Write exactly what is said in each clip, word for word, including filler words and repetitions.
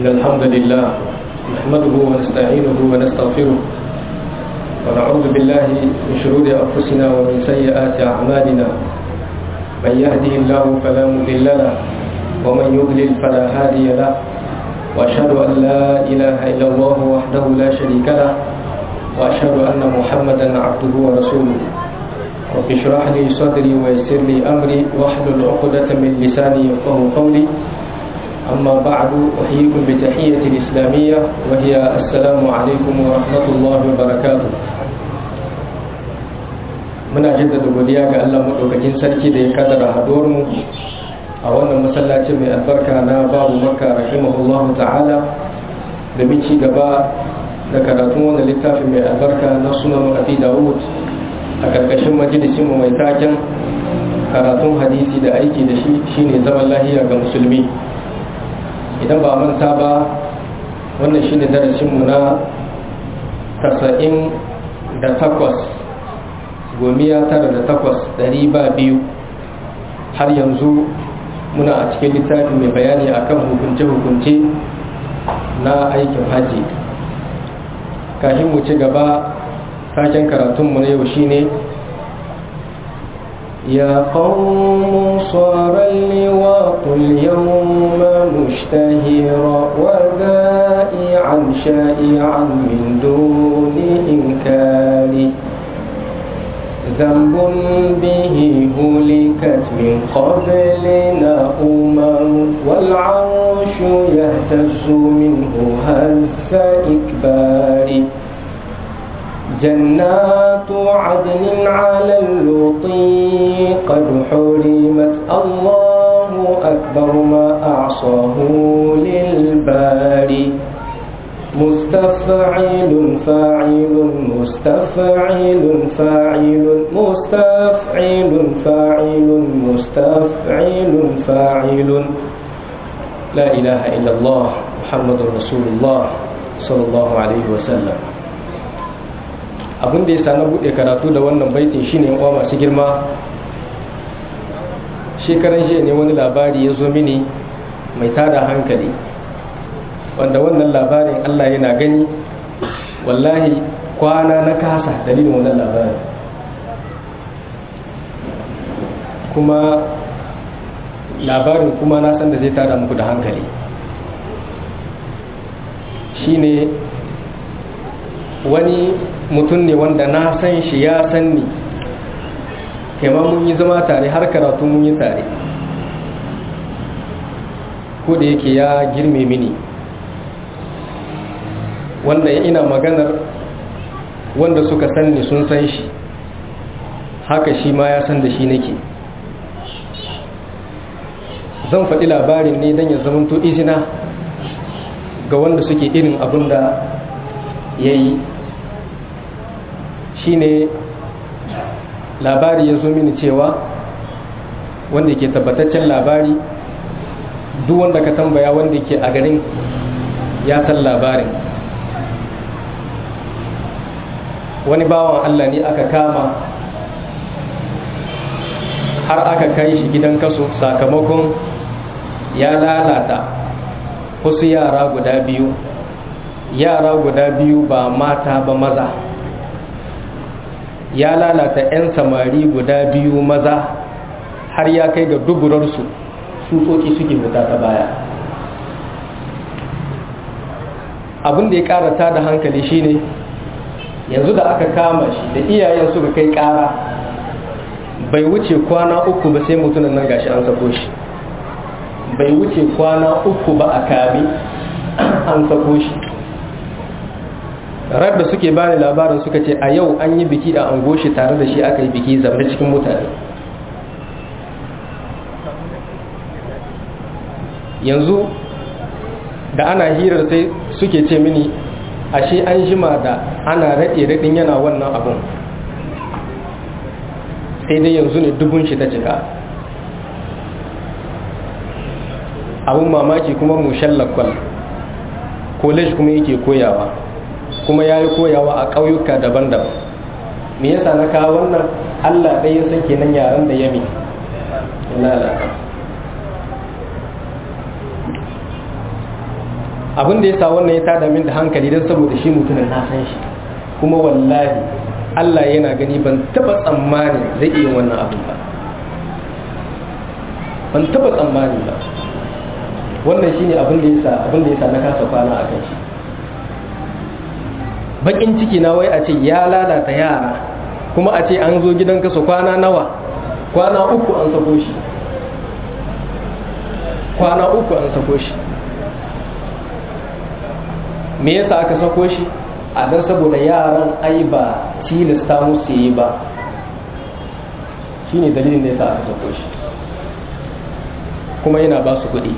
إن الحمد لله نحمده ونستعينه ونستغفره ونعوذ بالله من شرور أنفسنا ومن سيئات أعمالنا من يهده الله فلا مضل له ومن يضلل فلا هادي له وأشهد أن لا إله إلا الله وحده لا شريك له وأشهد أن محمدا عبده ورسوله رب اشرح لي صدري ويسر لي أمري واحلل عقدة من لساني يفقهوا قولي أما بعد أحييكم بتحية الإسلامية وهي السلام عليكم ورحمة الله وبركاته. muna jaddada godiya ga Allah madaukakin sarki da ya kaddara haduwar mu a wannan masallaci mai albarka na babu makka rahimahullahu ta'ala da mu ci gaba da karatun wannan littafin mai albarka na sunan Abi Dawud a karkashin majalisin mu mai taken karatun hadisi da aiki da shi shine zaman lahiya ga musulmi. Idan ba manta ba wannan shine darasin mu na tasa'in da takwas gomiya tara da takwas ɗari ba biyu. Har yanzu muna a cikin littafi mai bayani akan hukunce-hukunce na aikin haji. Kafin mu ci gaba, taken karatunmu na yau shine يا قوم صار اللواط اليوم مشتهرا وذائعا شائعا من دون إنكار ذنب به هلكت من قبلنا أمم والعرش يهتز منه هز إكبار جنات عدن على اللطي قد حرمت الله أكبر ما أعصاه للباري مستفعل فاعل مستفعل فاعل مستفعل فاعل مستفعل فاعل لا إله إلا الله محمد رسول الله صلى الله عليه وسلم. Abin da ya sa na buɗe karatu da wannan baitin shine yan uwa masu girma. Shekaran jiya ne wani labari ya zo mini mai tada hankali, wanda wannan labarin Allah yana gani wallahi kwana na kasa dalilin wannan labarin, kuma labarin kuma na san da zai tada muku da hankali. Shine wani mutum ne wanda na san shi ya san ni, kema mun yi zama tare har karatu mun yi tare, ko da yake ya girme mini, wanda ina maganar wanda suka san ni sun san shi, haka shi ma ya san da shi nake. Zan faɗi labarin ne don ya zamanto izina ga wanda suke irin abin da ya yi. Shine labari ya zo mini cewa, wanda ke tabbataccen labari, duk wanda ka tambaya wanda ke a garin ya san labarin. Wani bawan Allah ne aka kama har aka kai shi gidan kaso sakamakon ya lalata wasu yara guda biyu yara guda biyu ba mata ba maza, ya lalata 'yan samari guda biyu maza har ya kai ga duburarsu tsutsotsi suke fita ta baya. Abin da ya karata da hankali shine yanzu da aka kama shi da iyayen suka kai kara, bai wuce kwana uku ba sai mutunan nan gashi an sako shi, bai wuce kwana uku ba a kame an sako shi. Rar da suke bani labarin suka ce a yau an yi biki a angoshi tare da shi aka yi biki zaune cikin mutane. Yanzu da ana hirar sai suke ce mini ashe an jima da ana raɗe raɗin yana wannan abun, sai dai yanzu ne dubun shi ta cika. Abun mamaki kuma mushallakwal college kuma yake koyawa, kuma ya yi koyawa a ƙauyuka daban-daban. Me yasa na kawo wannan? Allah ɗaya san kenan yaran da yami lalata. abin da ya sa wannan ya tada min da hankali don saboda shi mutumin na san shi kuma wallahi Allah yana gani ban taba tsammani zai iya wannan abin ba ban taba tsammani ba wannan shine abin da yasa abin da yasa na kasa kwana a kan shi bakin ciki na wai a ce ya lalata yara kuma a ce an zo gidan kaso kwana nawa kwana uku an sako shi kwana uku an sako shi me yasa aka sako shi a dan saboda yaran ai ba tilasta musu yi ba shine dalilin da yasa aka sako shi kuma yana ba su kuɗi.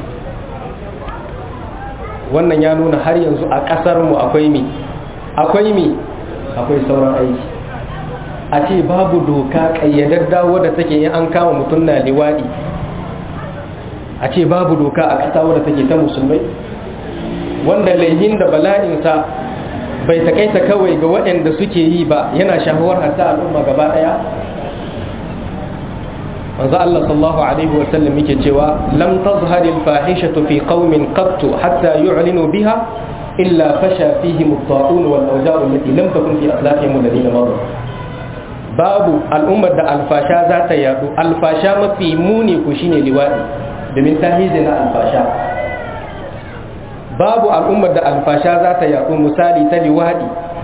Wannan ya nuna har yanzu a ƙasar mu akwai mi akwai mi akwai sauran aiki. A ce babu doka ƙayyadadda wadda take in an kama mutum na liwaɗi, a ce babu doka a ƙasa wadda take ta musulmai, wanda laihin da bala'insa bai takaita kawai ga waɗanda suke yi ba, yana shahuwar hatta al'umma gaba ɗaya. manzo Allah sallallahu alaihi wa sallam yake cewa lam tazharil fahishatu fi qaumin qattu hatta yu'linu biha illa fasha fihim at-ta'un wal awja'u allati lam takun fi aslafihim alladhina madu. Babu al'ummar da alfasha za ta yadu, alfasha mafi muni ku shine liwadi domin tahizi na alfasha. Babu al'ummar da alfasha za ta yadu, misali ta liwadi,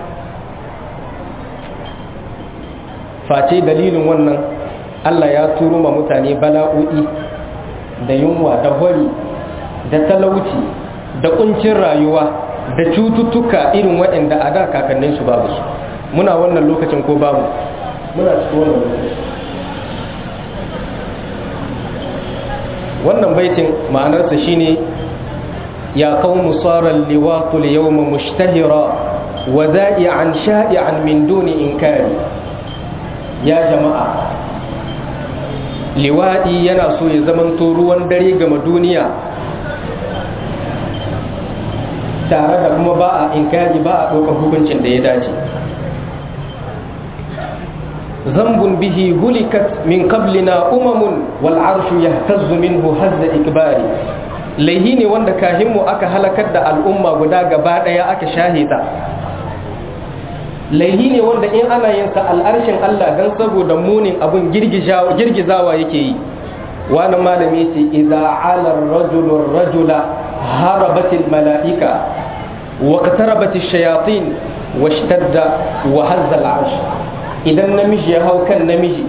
face dalilin wannan Allah ya turo ma mutane bala'o'i da yunwa da hori da talauci da kuncin rayuwa da cututtuka irin waɗanda a da kakanninsu babu su. Muna wannan lokacin ko babu? Muna cikin wannan lokacin. Wannan baitin ma'anarsa shine ya qaumu sara al-liwatu al-yawma mushtahira wa da'i'an sha'i'an min duni inkari. Ya jama'a, liwaɗi yana so ya zamanto ruwan dare gama duniya, tare da kuma ba a inkari, ba a ɗaukar hukuncin da ya dace. zambun bihi hulikat min qablina umamun wal arshu yahtazzu minhu hazza ikbari. laihi ne wanda kahinmu aka halakar da al'umma guda gaba ɗaya aka shahita. laihi ne wanda in ana yin sa al'arshin Allah dan saboda munin abun girgizawa yake yi. Wani malami ce idza ala ar-rajulu ar-rajula harabatil mala'ika wa qtarabatil shayatin washtadda wa hazza al-arsh. Idan namiji ya hau kan namiji,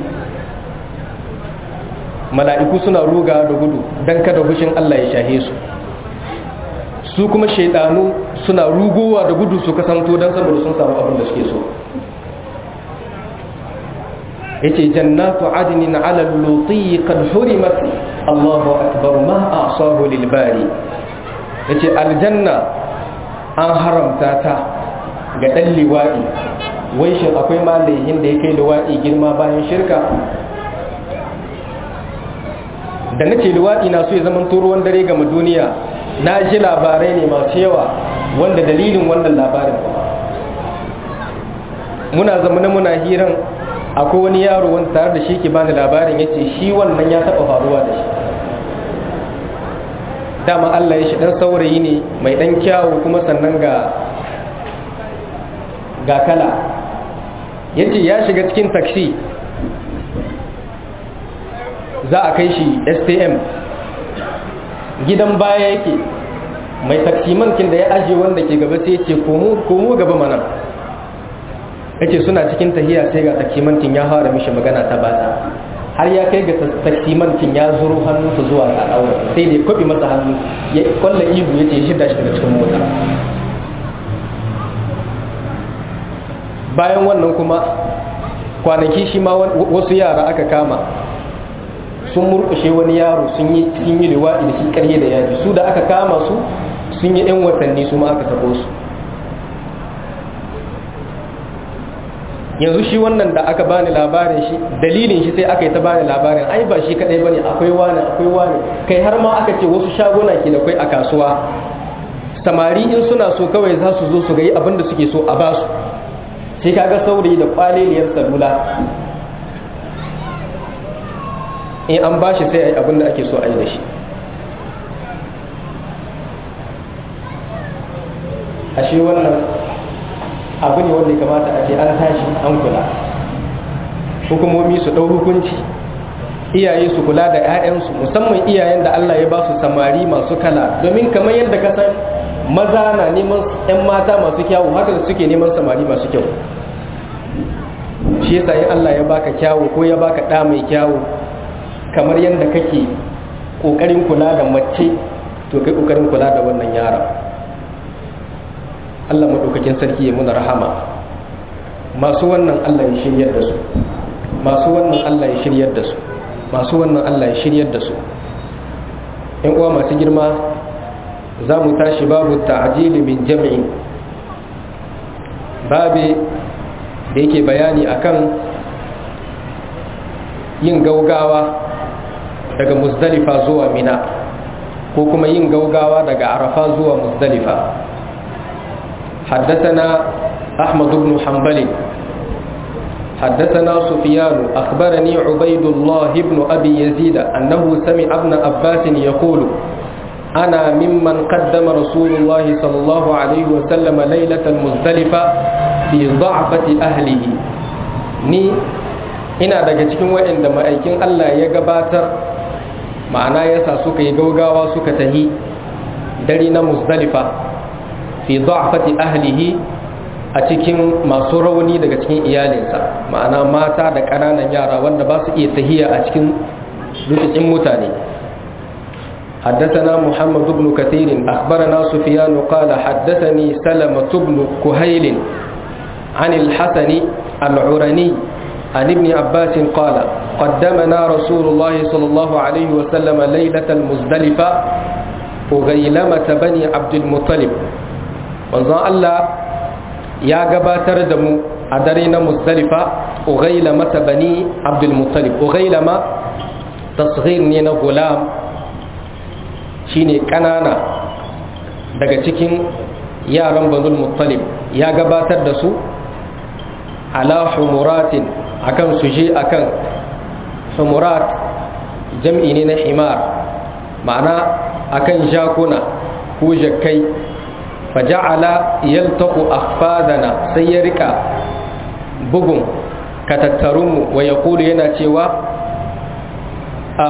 mala'iku suna ruga da gudu dan kada hushin Allah ya shahe su. Su kuma shaidanu suna rugowa da gudu su kasanto don saboda sun samu abin da suke so. yace jannatu adnin ala al-luti qad hurimat Allahu akbar ma a'sahu lil bari. yace aljanna an haramta ta ga dan liwadi. Wai shin akwai malayin da yake liwadi girma bayan shirka? Da nace liwadi na so ya zama ruwan dare ga duniya, na ji labarai ne masu yawa wanda dalilin wannan labarin muna zamana muna hiran akwai wani yaro wanda tare da shi ke bani labarin yace shi wannan ya taba faruwa da shi. Dama Allah ya shi dan saurayi ne mai dan kyawu kuma sannan ga ga kala. Yace ya shiga cikin taxi za a kai shi S T M, gidan baya yake, mai taksimankin da ya aje wanda ke gaba sai ce komo gaba mana. yace suna cikin tahiya sai ga taksimankin ya fara mishi magana ta bata, har ya kai ga taksimankin ya zuro hannunsa zuwa ga al'aura, sai da ya kwabi masa hannu ya kwalla ihu yace ya shida shi daga cikin mota. Bayan wannan kuma kwanaki shi ma wasu yara aka kama sun murkushe wani yaro sun yi sun yi liwaɗi da shi ƙarye da yaji. Su da aka kama su sun yi ɗan watanni su ma aka sako su. Yanzu shi wannan da aka bani labarin shi, dalilin shi sai aka yi ta bani labarin ai ba shi kadai bane, akwai wani akwai wani kai har ma aka ce wasu shaguna ke da kai a kasuwa. Samari in suna so kawai za su zo su ga yi abin da suke so a basu. Sai kaga saurayi da kwaleliyar salula, in an bashi sai a yi abin da ake so a yi da shi. ashe wannan abu ne wanda ya kamata a ce an tashi an kula. Hukumomi su ɗau hukunci, iyaye su kula da 'ya'yansu, musamman iyayen da Allah ya ba su samari masu kala, domin kamar yadda ka san maza na neman 'yan mata masu kyawu haka da suke neman samari masu kyau. Shi yasa in Allah ya baka kyawu ko ya baka ɗa mai kyawu, kamar yadda kake ƙoƙarin kula da mace to kai ƙoƙarin kula da wannan yaron. Allah maɗaukakin sarki ya muna rahama. Masu wannan Allah ya shiryar da su, masu wannan Allah ya shiryar da su, masu wannan Allah ya shiryar da su. ‘Yan uwa masu girma, za mu tashi babu ta'ajili min jam'in, babi da yake bayani akan yin gaugawa daga Muzdalifa zuwa Mina, ko kuma yin gaugawa daga Arafa zuwa Muzdalifa. حدثنا أحمد بن حنبل حدثنا سفيان أخبرني عبيد الله بن أبي يزيد أنه سمع ابن عباس يقول أنا ممن قدم رسول الله صلى الله عليه وسلم ليلة المزدلفة في ضعفة أهله. ni ina daga cikin waɗanda ma'aikin Allah ya gabatar, ma'ana yasa suka yi gaugawa suka tahi dare na Muzdalifa fi dha'fati ahlihi, a cikin masu rauni daga cikin iyalinsa, ma'ana mata da ƙananan yara wanda ba su iya tahiya a cikin rukicin mutane. حدثنا محمد بن كثير أخبرنا سفيان قال حدثني سلمة بن كهيل عن الحسن العرني عن ابن عباس قال قدمنا رسول الله صلى الله عليه وسلم ليلة المزدلفة أغيلمة بني عبد المطلب. wanzan Allah ya gabatar da mu a dare na Muzdalifa Ughailama bani Abdul Muttalib. Ughailama tasghir ne na gulam, shine kanana daga cikin yaran Banul Muttalib. Ya gabatar da su ala humuratin, akan suje akan humurat jam'i ne na himar, ma'ana akan jakuna ko jakkai. faja'ala yaltaqu akhfadana, sai ya rika bugun katattarunmu wa yaqulu yana cewa a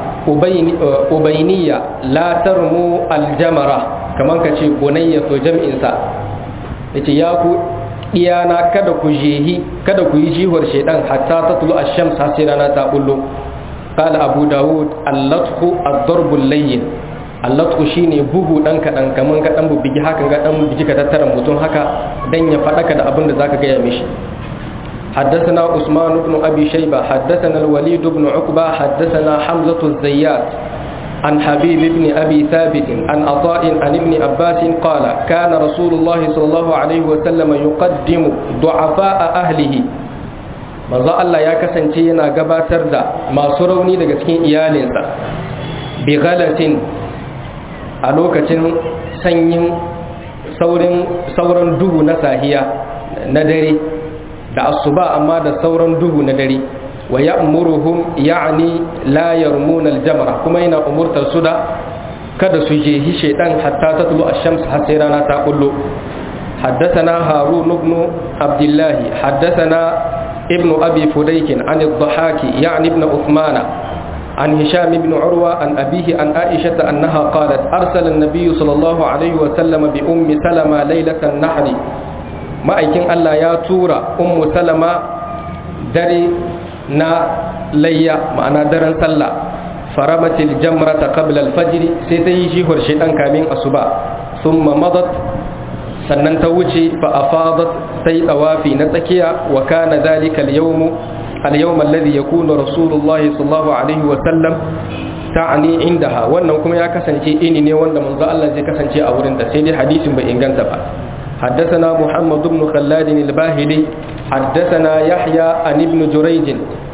ubayniya la tarmu aljamara, kaman kace bunayya to jam'in sa yace ya ku iyana kada ku jehi kada ku yi jihar shedan hatta tatlu ash-shams sai rana ta bullo. qala abu daud allatqu ad-darbu al-layyin, allatu shine bugu dan kadan kaman ka dan bubigi haka ga dan bubigi ka tattara mutum haka dan ya fadaka da abin da zaka ga ya mishi. حدثنا عثمان بن ابي شيبه حدثنا الوليد بن عقبه حدثنا حمزه الزيات عن حبيب بن ابي ثابت عن عطاء عن ابن عباس قال كان رسول الله صلى الله عليه وسلم يقدم ضعفاء اهله. manzo Allah ya kasance yana gabatar da masu rauni daga cikin iyalinsa bi ghalatin, a lokacin sanyin sauran duhu na sahiya na dare da asuba, amma da sauran duhu na dare. wa ya'muruhum ya'ni la yarmuna al-jamra, kuma yana umurtar su da kada su je hi shaytan hatta tatlu ash-shams, har sai rana ta kullu. حدثنا هارون بن عبد الله حدثنا ابن أبي فديك عن الضحاك يعني ابن عثمان عن هشام بن عروة عن أبيه عن عائشة أنها قالت أرسل النبي صلى الله عليه وسلم بأم سلمة ليلة النحر. ما أيكن ألا يا تورا أم سلمة دري نا ليا معنا درن سلا فرمت الجمرة قبل الفجر سيتيجي هرشيطان كامين أصبا ثم مضت sannan ta wuce fa afadat sai tawafi na tsakiya. wa kana dhalika al-yawm al-yawm alladhi yakunu rasulullahi sallallahu alaihi wa sallam ta'ani indaha, wannan kuma ya kasance ini ne wanda manzo Allah zai kasance a wurin da, sai dai hadisin bai inganta ba. حدثنا محمد بن خلاد الباهلي حدثنا يحيى عن ابن جريج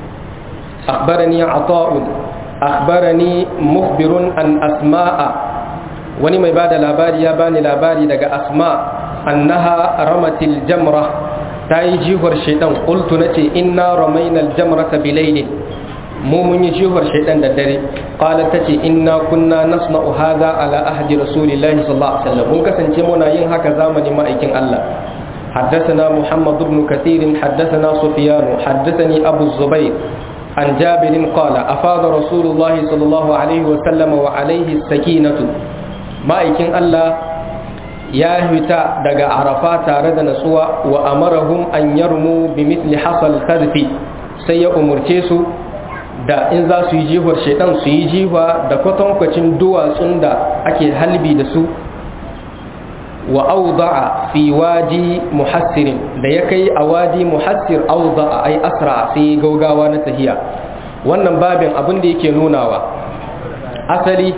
أخبرني عطاء أخبرني مخبر عن أسماء، wani mai bada labari ya bani labari daga Asma annaha ramatil jamra, ta yi jihar shaitan. qultu nace inna ramaina aljamrata bilailin, mu mun yi jihar shaidan da dare qalat tace inna kunna nasna'u hadha ala ahdi rasulillahi sallallahu alaihi wasallam mun kasance muna yin haka zamanin ma'aikin Allah. حدثنا محمد بن كثير حدثنا سفيان حدثني أبو الزبير عن جابر قال أفاض رسول الله صلى الله عليه وسلم وعليه السكينة ما يكن الله يا هتا دغا عرفات تارد نسوا وأمرهم أن يرموا بمثل حصل الخذف سي أمرتيسو da in za su yi jihar shaitan su yi jiwa da kwatankwacin duwatsun da ake halbi da su wa awda'a fi waji muhassirin da ya kai a waji muhassir awda'a ai asra sai gaugawa na tahiya. Wannan babin abin da yake nunawa asali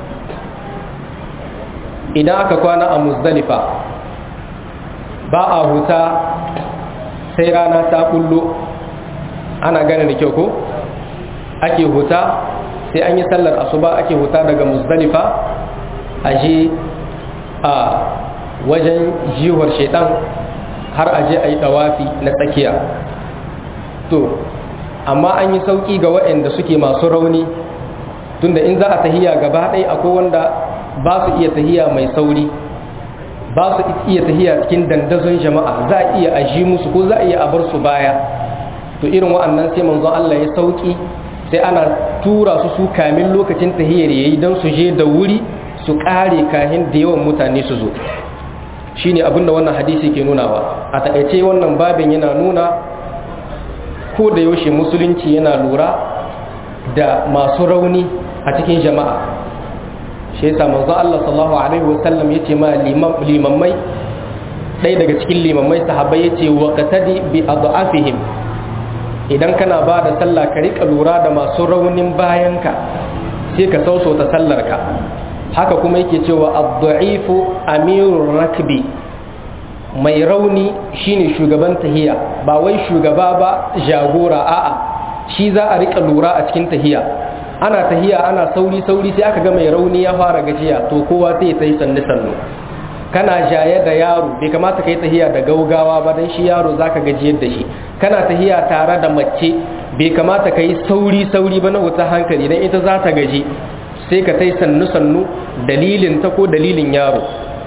idan aka kwana a Muzdalifa ba a huta sai rana ta kullo, ana gane da kyau ko ake huta sai an yi sallar asuba ake huta daga Muzdalifa aje a wajen jiwar shaitan har aje a yi dawafi na tsakiya. To amma an yi sauki ga waɗanda suke masu rauni, tunda in za a tahiya gaba ɗaya akwai wanda ba su iya tahiya mai sauri, ba su iya tahiya cikin dandazon jama'a, za a iya aji musu ko za a iya a bar su baya. To irin wa'annan sai manzon Allah ya sauki, sai ana tura su su kamin lokacin tahiyar yayi don su je da wuri su kare kahin da yawan mutane su zo. Shine abinda wannan hadisi ke nunawa. A takaice wannan babin yana nuna ko da yaushe musulunci yana lura da masu rauni a cikin jama'a. Shi yasa manzo Allah sallallahu alaihi wasallam yace ma limammai, ɗaya daga cikin limammai sahabbai yace waqtadi bi adafihim, idan kana ba da sallah ka rika lura da masu raunin bayanka sai ka sausauta sallarka. Haka kuma yake cewa ad-da'ifu amirur rakbi, mai rauni shine shugaban tahiya, ba wai shugaba ba jagora, a'a shi za a rika lura a cikin tahiya. Ana tahiya ana sauri sauri sai aka ga mai rauni ya fara gajiya, to kowa sai ya tayi sannu sannu. Kana jaye da yaro bai kamata kai tahiya da gaugawa ba, dan shi yaro zaka gajiyar da shi. Kana tahiya tare da mace bai kamata kai sauri sauri ba na wuta hankali, dan ita za ta gaji, sai ka tai sannu sannu, dalilin ta ko dalilin yaro.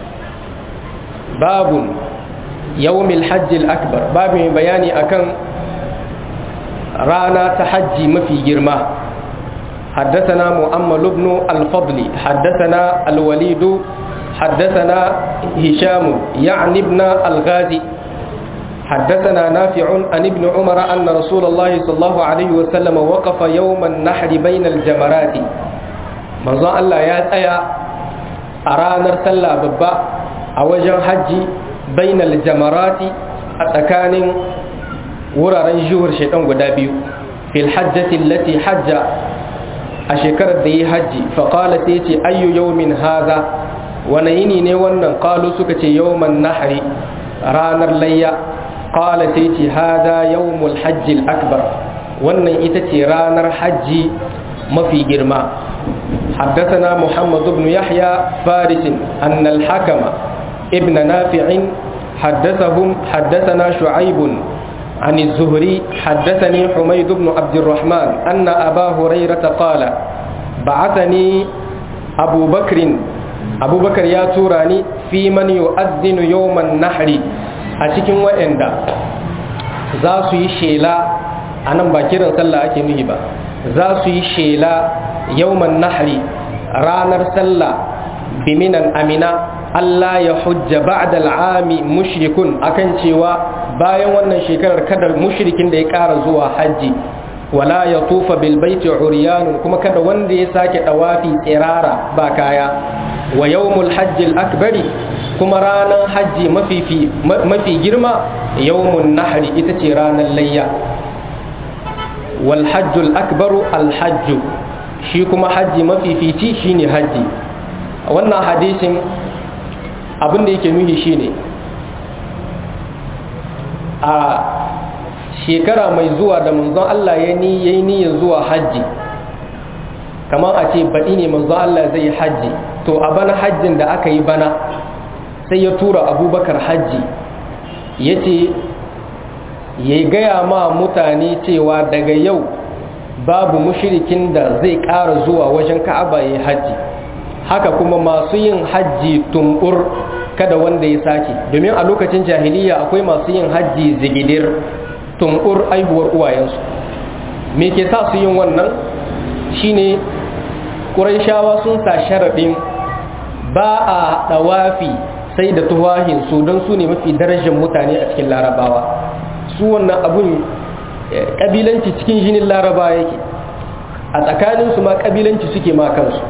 Babun yawmil hajjil akbar, babin bayani akan rana ta hajji mafi girma. حدثنا مؤمل بن الفضل حدثنا الوليد حدثنا هشام يعني ابن الغازي حدثنا نافع عن ابن عمر أن رسول الله صلى الله عليه وسلم وقف يوم النحر بين الجمرات. manzon Allah ya tsaya a ranar sallah babba a wajen hajji bainal jamarati, a tsakanin wuraren juhur shaitan guda biyu, fil hajjati allati hajja, a shekarar da yi hajji. Fa qala sai ce ayyu yawmin hadha, wani yini ne wannan? Qalu suka ce yawman nahri, ranar layya. Qala sai ce hadha yawmul hajjil akbar, wannan ita ce ranar hajji mafi girma. حدثنا محمد بن يحيى فارس أن الحكم ابن نافع حدثهم حدثنا شعيب عن الزهري حدثني حميد بن عبد الرحمن أن أبا هريرة قال بعثني أبو بكر أبو بكر يا توراني في من يؤذن يوم النحر، أتكن وإندا za su yi shela, a nan ba kiran sallah ake nuhi ba, za su yi shela yawman nahri, ranar sallah, biminan amina, Allah ya hujja ba'da al'ami mushrikun, akan cewa bayan wannan shekarar kada mushrikin da ya ƙara zuwa hajji, wala ya tufa bil baiti uryanun, kuma kada wanda ya sake dawafi tsirara ba kaya. Wa yawmul hajjil akbari, kuma ranar hajji mafi mafi girma yawmun nahri, ita ce ranar layya. Wal hajjul akbaru al hajju, shi kuma hajji mafifici shine hajji. Wannan hadisin abin da yake nuhi shine a shekara mai zuwa da manzon Allah ya ni yayi niyyar zuwa hajji, kamar a ce baɗi ne manzon Allah zai yi hajji, to a bana hajjin da aka yi bana sai ya tura Abubakar hajji, yace ya gaya ma mutane cewa daga yau babu mushrikin da zai ƙara zuwa wajen Ka'aba yayin haji. Haka kuma masu yin haji tumbur kada wanda ya sake, domin a lokacin jahiliya akwai masu yin haji zigidir tumbur aihuwar uwayensu. Me ke sa su yin wannan shine Qurayshawa sun sa sharadin ba a dawafi sai da tuwahin su don su ne mafi darajar mutane a cikin Larabawa. Su wannan abun kabilanci cikin jinin Laraba yake, a tsakanin su ma kabilanci suke ma kansu.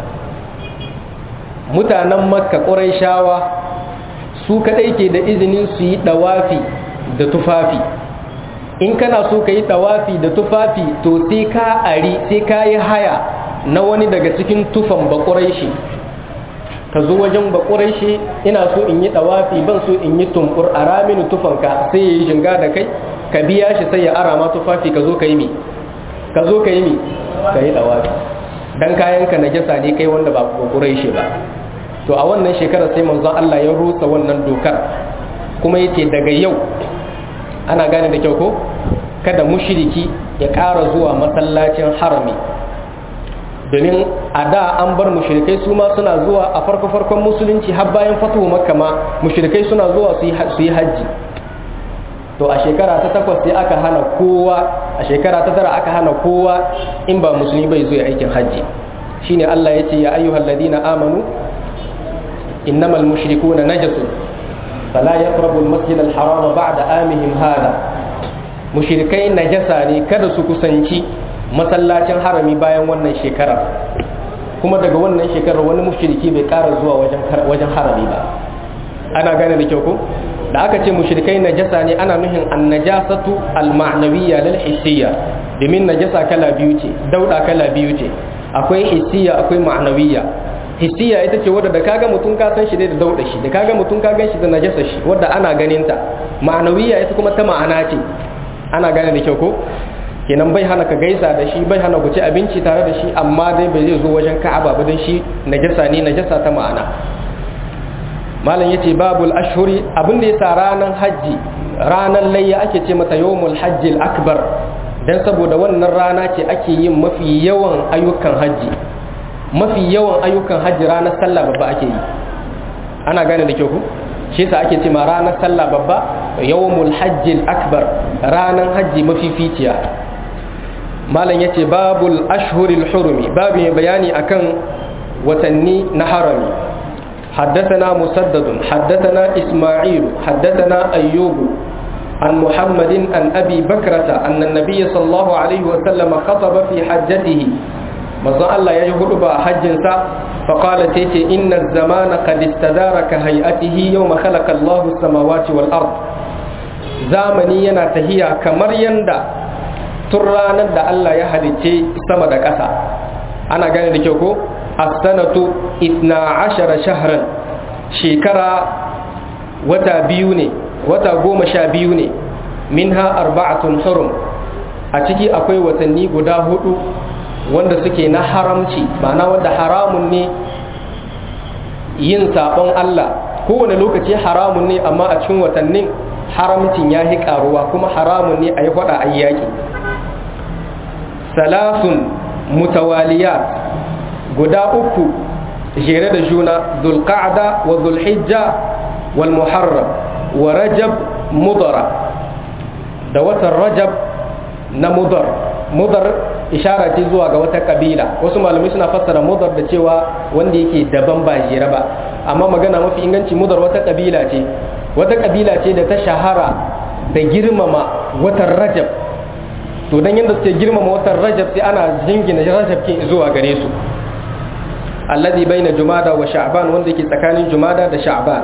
Mutanen Makka Qurayshawa su kadai ke da izinin su yi dawafi da tufafi. In kana so ka yi dawafi da tufafi to sai ka ari sai ka yi haya na wani daga cikin tufan Bakuraishi, ka zo wajen Bakuraishi, ina so in yi dawafi ban so in yi tumbur, a ramini tufanka, sai ya yi jinga da kai, ka biya shi sai ya ara ma tufafi, ka zo ka yi mi ka zo ka yi mi ka yi dawafi, dan kayanka najasa ne kai wanda ba Bakuraishi ba. To a wannan shekarar sai manzon Allah ya rusa wannan dokar, kuma yace daga yau, ana gane da kyau ko, kada mushriki ya ƙara zuwa masallacin harami, domin a da an bar mushrikai su ma suna zuwa a farko farkon musulunci har bayan fatuhu Makka ma mushrikai suna zuwa su yi hajji. To a shekara ta takwas sai aka hana kowa, a shekara ta tara aka hana kowa in ba musulmi bai zo aikin hajji. Shine Allah ya ce ya ayyuhal ladina amanu innamal mushrikuna najasun fala yaqrabu al-masjid al-haram ba'da amihim hada. Mushrikai najasa ne, kada su kusanci masallacin harami bayan wannan shekara. Kuma daga wannan shekarar wani mushriki bai ƙara zuwa wajen wajen harami ba. Ana gane da kyau ko? Da aka ce mushrikai najasa ne, ana nufin an-najasatu al-ma'nawiyya lil hissiyya, domin najasa kala biyu ce, dauda kala biyu ce, akwai hissiyya akwai ma'nawiyya. Hissiyya ita ce wadda da kaga mutum ka san shi da dauda shi, da kaga mutum ka gan shi da najasa shi, wadda ana ganin ta. Ma'nawiyya ita kuma ta ma'ana ce. Ana gane da kyau ko? Kenan bai hana ka gaisa da shi, bai hana ku ci abinci tare da shi, amma dai bai zai zo wajen Ka'aba ba don shi najasa ne, najasa ta ma'ana. Malam yace babul ashhuri, abin da yasa ranan haji, ranan layya ake ce mata yawmul hajjil akbar, dan saboda wannan rana ce ake yin mafi yawan ayyukan haji. Mafi yawan ayyukan haji ranar sallah babba ake yi. Ana gane da kyau ku? Shi yasa ake ce ma ranar sallah babba yawmul hajjil akbar, ranan haji mafificiya. Malam yace babul ashhuril hurumi, babu bayani akan watanni na harami. حدثنا مسدد حدثنا إسماعيل حدثنا أيوب عن محمد عن أبي بكرة أن النبي صلى الله عليه وسلم خطب في حجته، مزا الله يجهد بحجنسا فقال تيتي إن الزمان قد استدار كهيئته يوم خلق الله السماوات والأرض. زامني ينا تهيا كمر يندا ترانا دا الله يهدي سما دا كسا. أنا قال لك السنة اثنا عشر شهرا، شكرا وتا بيوني وتا قوم شابيوني منها أربعة حرم، أتكي أكوي وتني قدا هدو wanda suke na haramci, ma'ana wanda haramun ne yin sabon Allah, kowane lokaci haramun ne, amma a cikin watannin haramcin ya yi karuwa, kuma haramun ne a yi faɗa a yaƙi. Salasun mutawaliyat, guda uku jere da juna, zulqa'da wa zulhijja wal muharram wa rajab mudara, da watan rajab na mudar. Mudar ishara ce zuwa ga wata kabila, wasu malamai suna fassara mudar da cewa wanda yake daban ba jere ba, amma magana mafi inganci mudar wata kabila ce, wata kabila ce da ta shahara da girmama watan rajab. To dan yanda suke girmama watan rajab sai ana jingina rajab kin zuwa gare su, alladhi baina jumada wa sha'ban, wanda yake tsakanin jumada da sha'ban.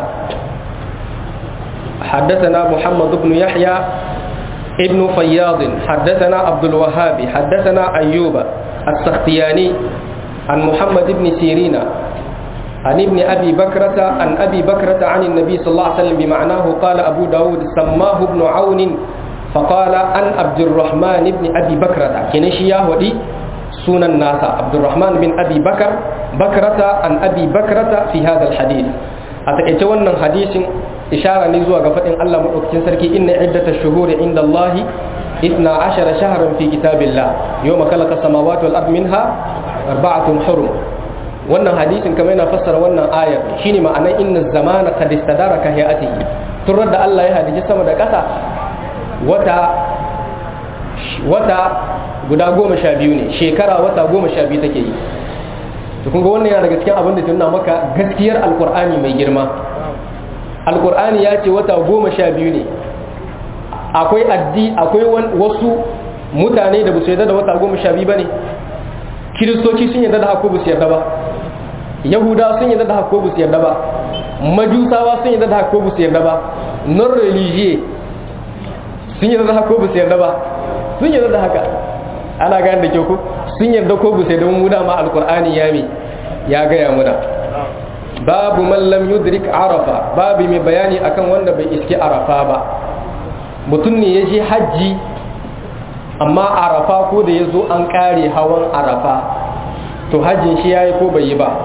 حدثنا محمد بن يحيى ابن فياض حدثنا عبد الوهاب حدثنا أيوب السختياني عن محمد بن سيرين عن ابن أبي بكرة عن أبي بكرة عن النبي صلى الله عليه وسلم بمعناه. قال أبو داود سماه ابن عون فقال عن عبد الرحمن بن أبي بكرة كنشيا ودي سنن الناس عبد الرحمن بن أبي بكر بكرة عن أبي بكرة في هذا الحديث. أتكتون حديث إشارة نزوى قفتن الله مؤكتن سركي إن عدة الشهور عند الله اثنا عشر شهرا في كتاب الله يوم خلق السماوات والأرض منها أربعة حرم. wannan hadisin kamar yana fassara wannan ayar shine ma'anar inna zamana qad istadara ka hayatihi. Turar da Allah ya hadice sama da ƙasa wata wata guda goma sha biyu ne, shekara wata goma sha biyu take yi. To kun ga wannan yana daga cikin abin da tunna maka gaskiyar alqur'ani mai girma. Alqur'ani ya ce wata goma sha biyu ne. Akwai addi akwai wasu mutane da ba su yarda da wata goma sha biyu bane. Kiristoci sun yarda da haka ba su yarda ba. Yahudawa sun yarda da haka ba su yarda ba. Majusawa sun yarda da haka ba su yarda ba. Non religieux sun yarda da haka ba su yarda ba. Sun yarda da haka. Ana gane da kyau ko sun yarda ko ba su yarda mu da ma alqur'ani ya mi ya ga ya muna. Babu man lam yudrik arafa, babu mai bayani akan wanda bai iske arafa ba. Mutum ne ya je hajji amma arafa ko da ya zo an kare hawan arafa to hajjin shi ya yi ko bai yi ba.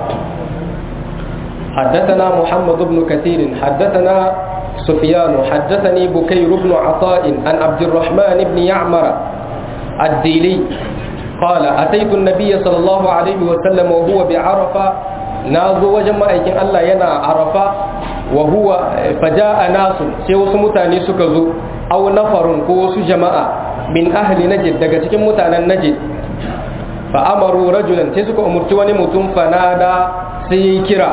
حدثنا محمد بن كثير حدثنا سفيان حدثني بكير بن عطاء عن عبد الرحمن بن يعمر الديلي قال أتيت النبي صلى الله عليه وسلم وهو بعرفة نازو وجمع إن الله ينا عرفة وهو فجاء ناس سيوس متاني سكزو أو نفر كوس جماعة من أهل نجد daga cikin mutanen Najd fa amaru rajulan sai suka umurci wani mutum fanada sai ya kira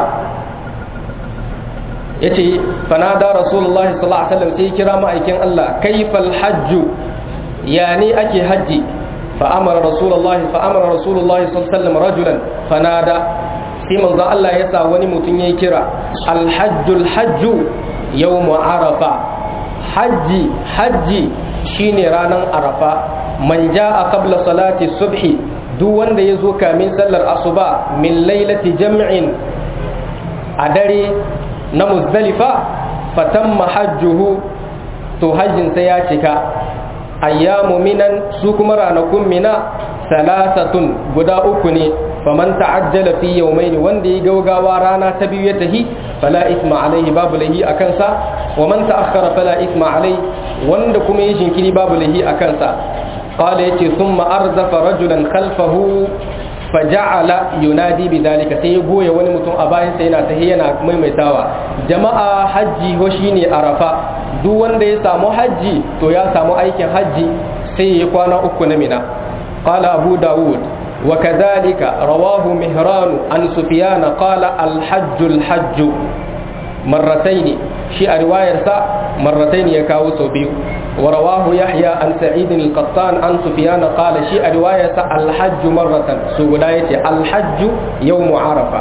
yace fanada rasulullahi sallallahu alaihi wasallam sai ya kira ma'aikin Allah kaifal hajju yani ake haji fa amara rasulullahi fa amara rasulullahi sallallahu alaihi wasallam rajulan fanada sai manzo Allah ya sa wani mutum ya kira al hajjul hajju yawm arafa hajji hajji shine ranar arafa man jaa qabla salati subhi duk wanda yazo kamin sallar asuba min lailati jam'in a dare na muzdalifa fatamma hajjuhu to hajjin sai ya cika ayyamu minan su kuma ranakun mina salasatun guda uku ne faman ta'ajjala fi yawmayn wanda ya gaugawa rana ta biyu ya tahi fala isma alaihi babu lahi akan sa wa man ta'akhkhara fala isma alaihi wanda kuma ya jinkiri babu lahi akan sa qala yace thumma arzafa rajulan khalfahu faja'ala yunadi bidalika sai ya goye wani mutum a bayan sa yana tahi yana maimaitawa jama'a haji ho shine arafa duk wanda ya samu haji to ya samu aikin haji sai ya kwana uku na mina qala abu daud وكذلك رواه مهران عن سفيان قال الحج الحج مرتين شيء رواية مرتين يكاو سوبيو ورواه يحيى عن سعيد القطان عن سفيان قال شيء رواية الحج مرة سوداية الحج يوم عرفة.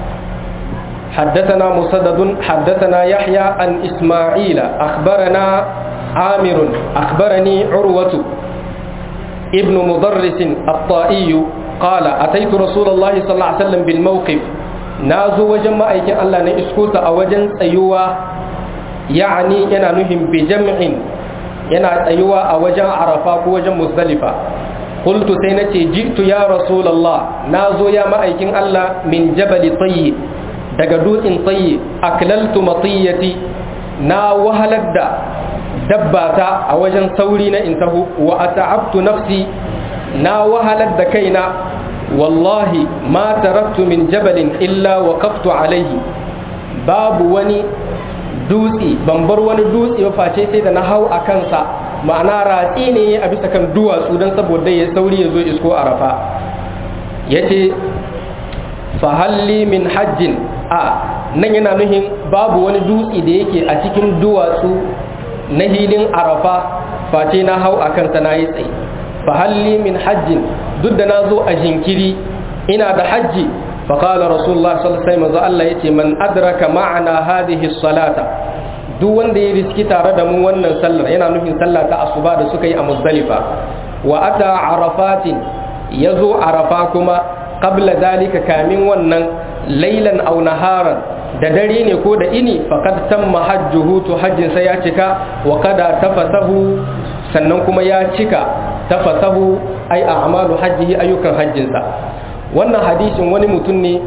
حدثنا مسدد حدثنا يحيى عن إسماعيل أخبرنا عامر أخبرني عروة ابن مضرس الطائي قال أتيت رسول الله صلى الله عليه وسلم بالموقف نازو وجمع أيكن الله نإسكوت أوجن أيوة يعني ينا نهم بجمع ينا أيوة أوجن عرفاك وجن مزدلفة قلت سينتي جئت يا رسول الله نازو يا ما أيكن الله من جبل طيب دقدوء طيب أكللت مطيتي نا وهلد دباتا أوجن سورينا انتهوا وأتعبت نفسي na wahalar da kaina wallahi ma taraktu min jabalin illa waqaftu alaihi babu wani dutse ban bar wani dutse ba face sai da na hau a kansa ma'ana ratsi ne a bisa kan duwatsu don saboda ya sauri ya zo isko arafa yace fa halli min hajjin a nan yana nuhin babu wani dutse da yake a cikin duwatsu na hilin arafa face na hau a kansa na yi tsaye fahalli min hajjin duk da na zo a jinkiri ina da hajji faƙala rasulullah sallallahu alaihi wasallam Allah yace man adraka ma'ana hadhihi salata duk wanda ya riski tare da mu wannan sallar yana nufin sallah ta asuba da suka yi a muzdalifa wa ata arafatin yazo arafa kuma qabla dalika kamin wannan laylan aw naharan da dare ne ko da ini faqad tamma hajjuhu to hajjin sai ya cika wa kada tafatahu sannan kuma ya cika tafatahu ay a'malu hajjihi ayyukan hajjinsa. Wannan hadisin wani mutum ne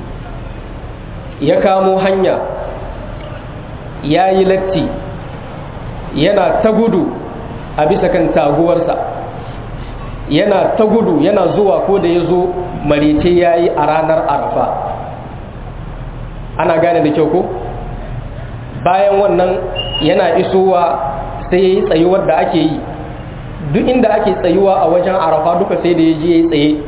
ya kamo hanya ya yi latti yana ta gudu a bisa kan taguwarsa yana ta gudu yana zuwa ko da ya zo marice ya yi a ranar arafa. Ana gane da kyau ko bayan wannan yana isowa sai ya yi tsayuwar da ake yi duk inda ake tsayuwa a wajen arafa duka sai da ya je ya yi tsaye.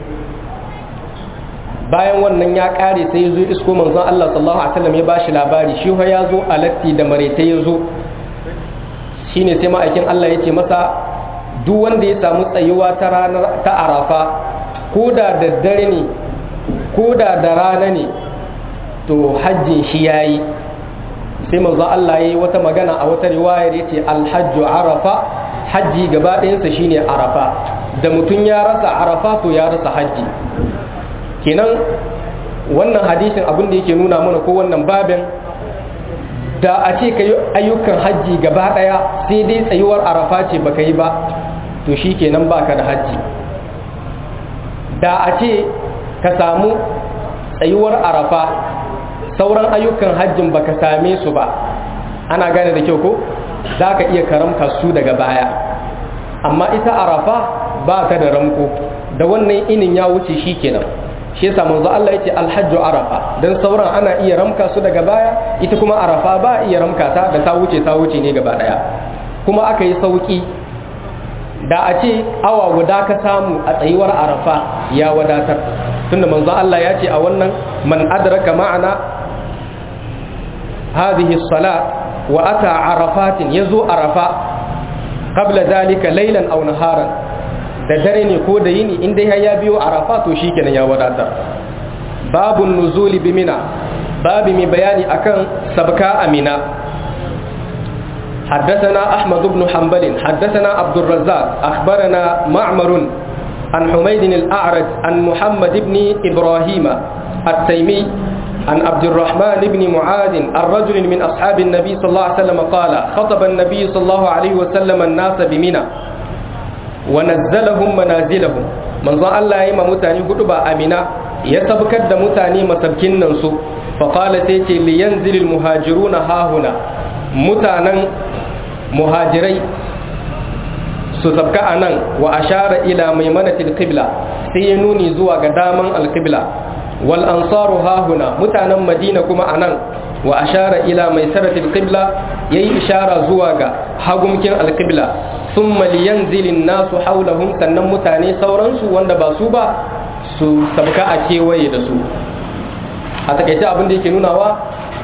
Bayan wannan ya kare sai ya zo isko manzon Allah sallallahu alaihi wasallam ya bashi labari shi fa ya zo a latti da marete ya zo shine sai ma'aikin Allah ya ce masa duk wanda ya samu tsayuwa ta ranar ta arafa ko da daddare ne ko da da rana ne to hajjin shi yayi. Sai manzon Allah yayi wata magana a wata riwayar yace alhajju arafa, hajji gaba ɗayansa shine arafa, da mutum ya rasa arafa to ya rasa hajji. Kenan wannan hadisin abin da yake nuna mana ko wannan babin da a ce ka yi ayyukan hajji gaba daya sai dai tsayuwar arafa ce baka yi ba to shi kenan baka da hajji. Da a ce ka samu tsayuwar arafa sauran ayyukan hajjin baka same su ba, ana gane da kyau ko za ka iya karamka su daga baya, amma ita arafa ba ta da ramko, da wannan inin ya wuce shi kenan. Shi yasa manzo Allah yace alhajju arafa, dan sauran ana iya ramka su daga baya, ita kuma arafa ba iya ramka ta, da ta wuce ta wuce ne gaba daya. Kuma aka yi sauki da a ce awa guda ka samu a tsayuwar arafa ya wadatar, tunda manzo Allah ya ce a wannan man adraka ma'ana hadhihi as-salat wa ata arafatin, yazo arafa qabla dhalika laylan aw naharan, da dare ne ko da yini in dai ya biyo arafa to shikenan ya wadatar. Babun nuzuli bi mina, babi mai bayani akan sabka amina. حدثنا أحمد بن حنبل حدثنا عبد الرزاق أخبرنا معمر عن حميد الأعرج عن محمد بن إبراهيم التيمي عن عبد الرحمن بن معاذ الرجل من أصحاب النبي صلى الله عليه وسلم قال خطب النبي صلى الله عليه وسلم الناس بمنى ونزلهم منازلهم. manzo Allah yayi ma mutane hudu ba amina ya sabkar da mutane masabkin nan su fa qala sai ce li yanzilil muhajiruna hahuna, mutanen muhajirai su sabka anan wa ashara ila maimanatil qibla, sai ya nuni zuwa ga daman alqibla. wal ansaru hahuna, mutanen madina kuma anan wa ashara ila maisaratil qibla, yayi ishara zuwa ga hagumkin alqibla. thumma liyanzilin nasu haulahum, sannan mutane sauransu wanda ba su ba su sabka a kewaye da su. A takaice abin da yake nunawa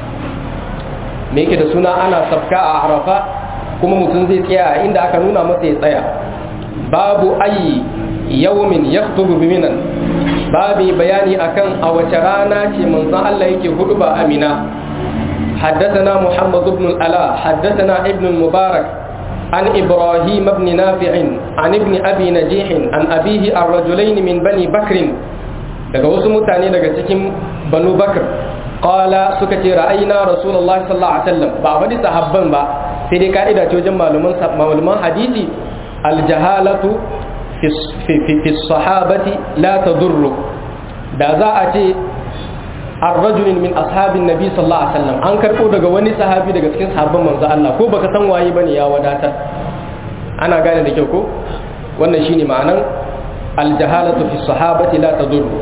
me yake da suna ana sabka a arafa kuma mutum zai tsaya inda aka nuna masa ya tsaya. Babu ayi yawmin yaktubu bi minan, babu bayani akan a wace rana ce manzon Allah yake huduba amina. حدثنا محمد بن الألاء حدثنا ابن المبارك عن إبراهيم بن نافع عن ابن أبي نجيح عن أبيه الرجلين من بني بكر daga wasu mutane daga cikin banu bakr qala suka ce ra'ayna rasulullahi sallallahu alaihi wasallam, ba wani sahabban ba sai dai kaida ce wajen malaman malaman hadisi aljahalatu fi fi sahabati la tadurru. da za a ce ar-rajulun min ashabin nabi sallallahu alaihi wasallam, an karbo daga wani sahabi daga cikin sahabban manzo Allah, ko baka san waye bane ya wadatar. Ana gane da kyau ko wannan shine ma'anan aljahalatu fi sahabati la tadurru.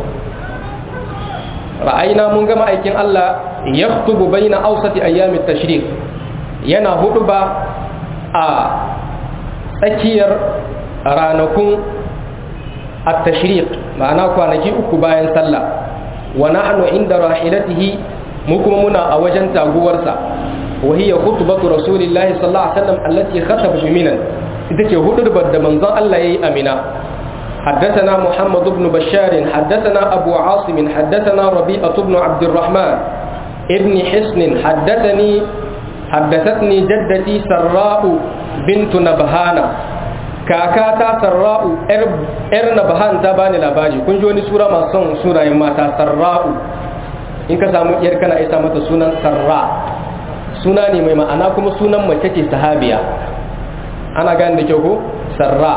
ra'ayna mun ga ma'aikin Allah yaktubu baina awsati ayyamit tashriq, yana huduba a tsakiyar ranakun at-tashriq, ma'ana kwanaki uku bayan sallah. wa nahnu inda rahilatihi, mu kuma muna a wajen taguwarsa. wa hiya khutbatu rasulillahi sallallahu alaihi wasallam allati khataba bi minan, ita ce hudubar da manzon Allah yayi amina. حدثنا محمد بن بشار حدثنا أبو عاصم حدثنا ربيعة بن عبد الرحمن ابن حسن حدثني حدثتني جدتي سراء بنت نبهانة كاكاتا سراء ار نبهان تباني لاباري كن جوني سورة ما صن سورة يماتا سراء إنك سامو يركنا إسامة سنة سراء سناني ميما أنا كم سنة مكتي صحابية أنا قاند جوهو سراء.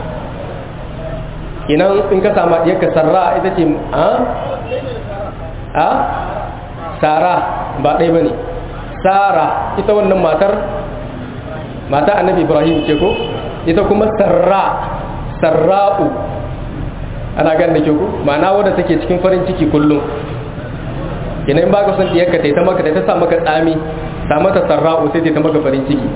Inan in ka sama yaka sarra ita ce a a sara ba ɗaya bane. Sara ita wannan matar mata annabi Ibrahim ce ko ita kuma sarra sarra'u ana gan da ke ku ma'ana wadda take cikin farin ciki kullum ina in baka son diyarka ta maka ta sa maka tsami ta mata sarra'u sai ta maka farin ciki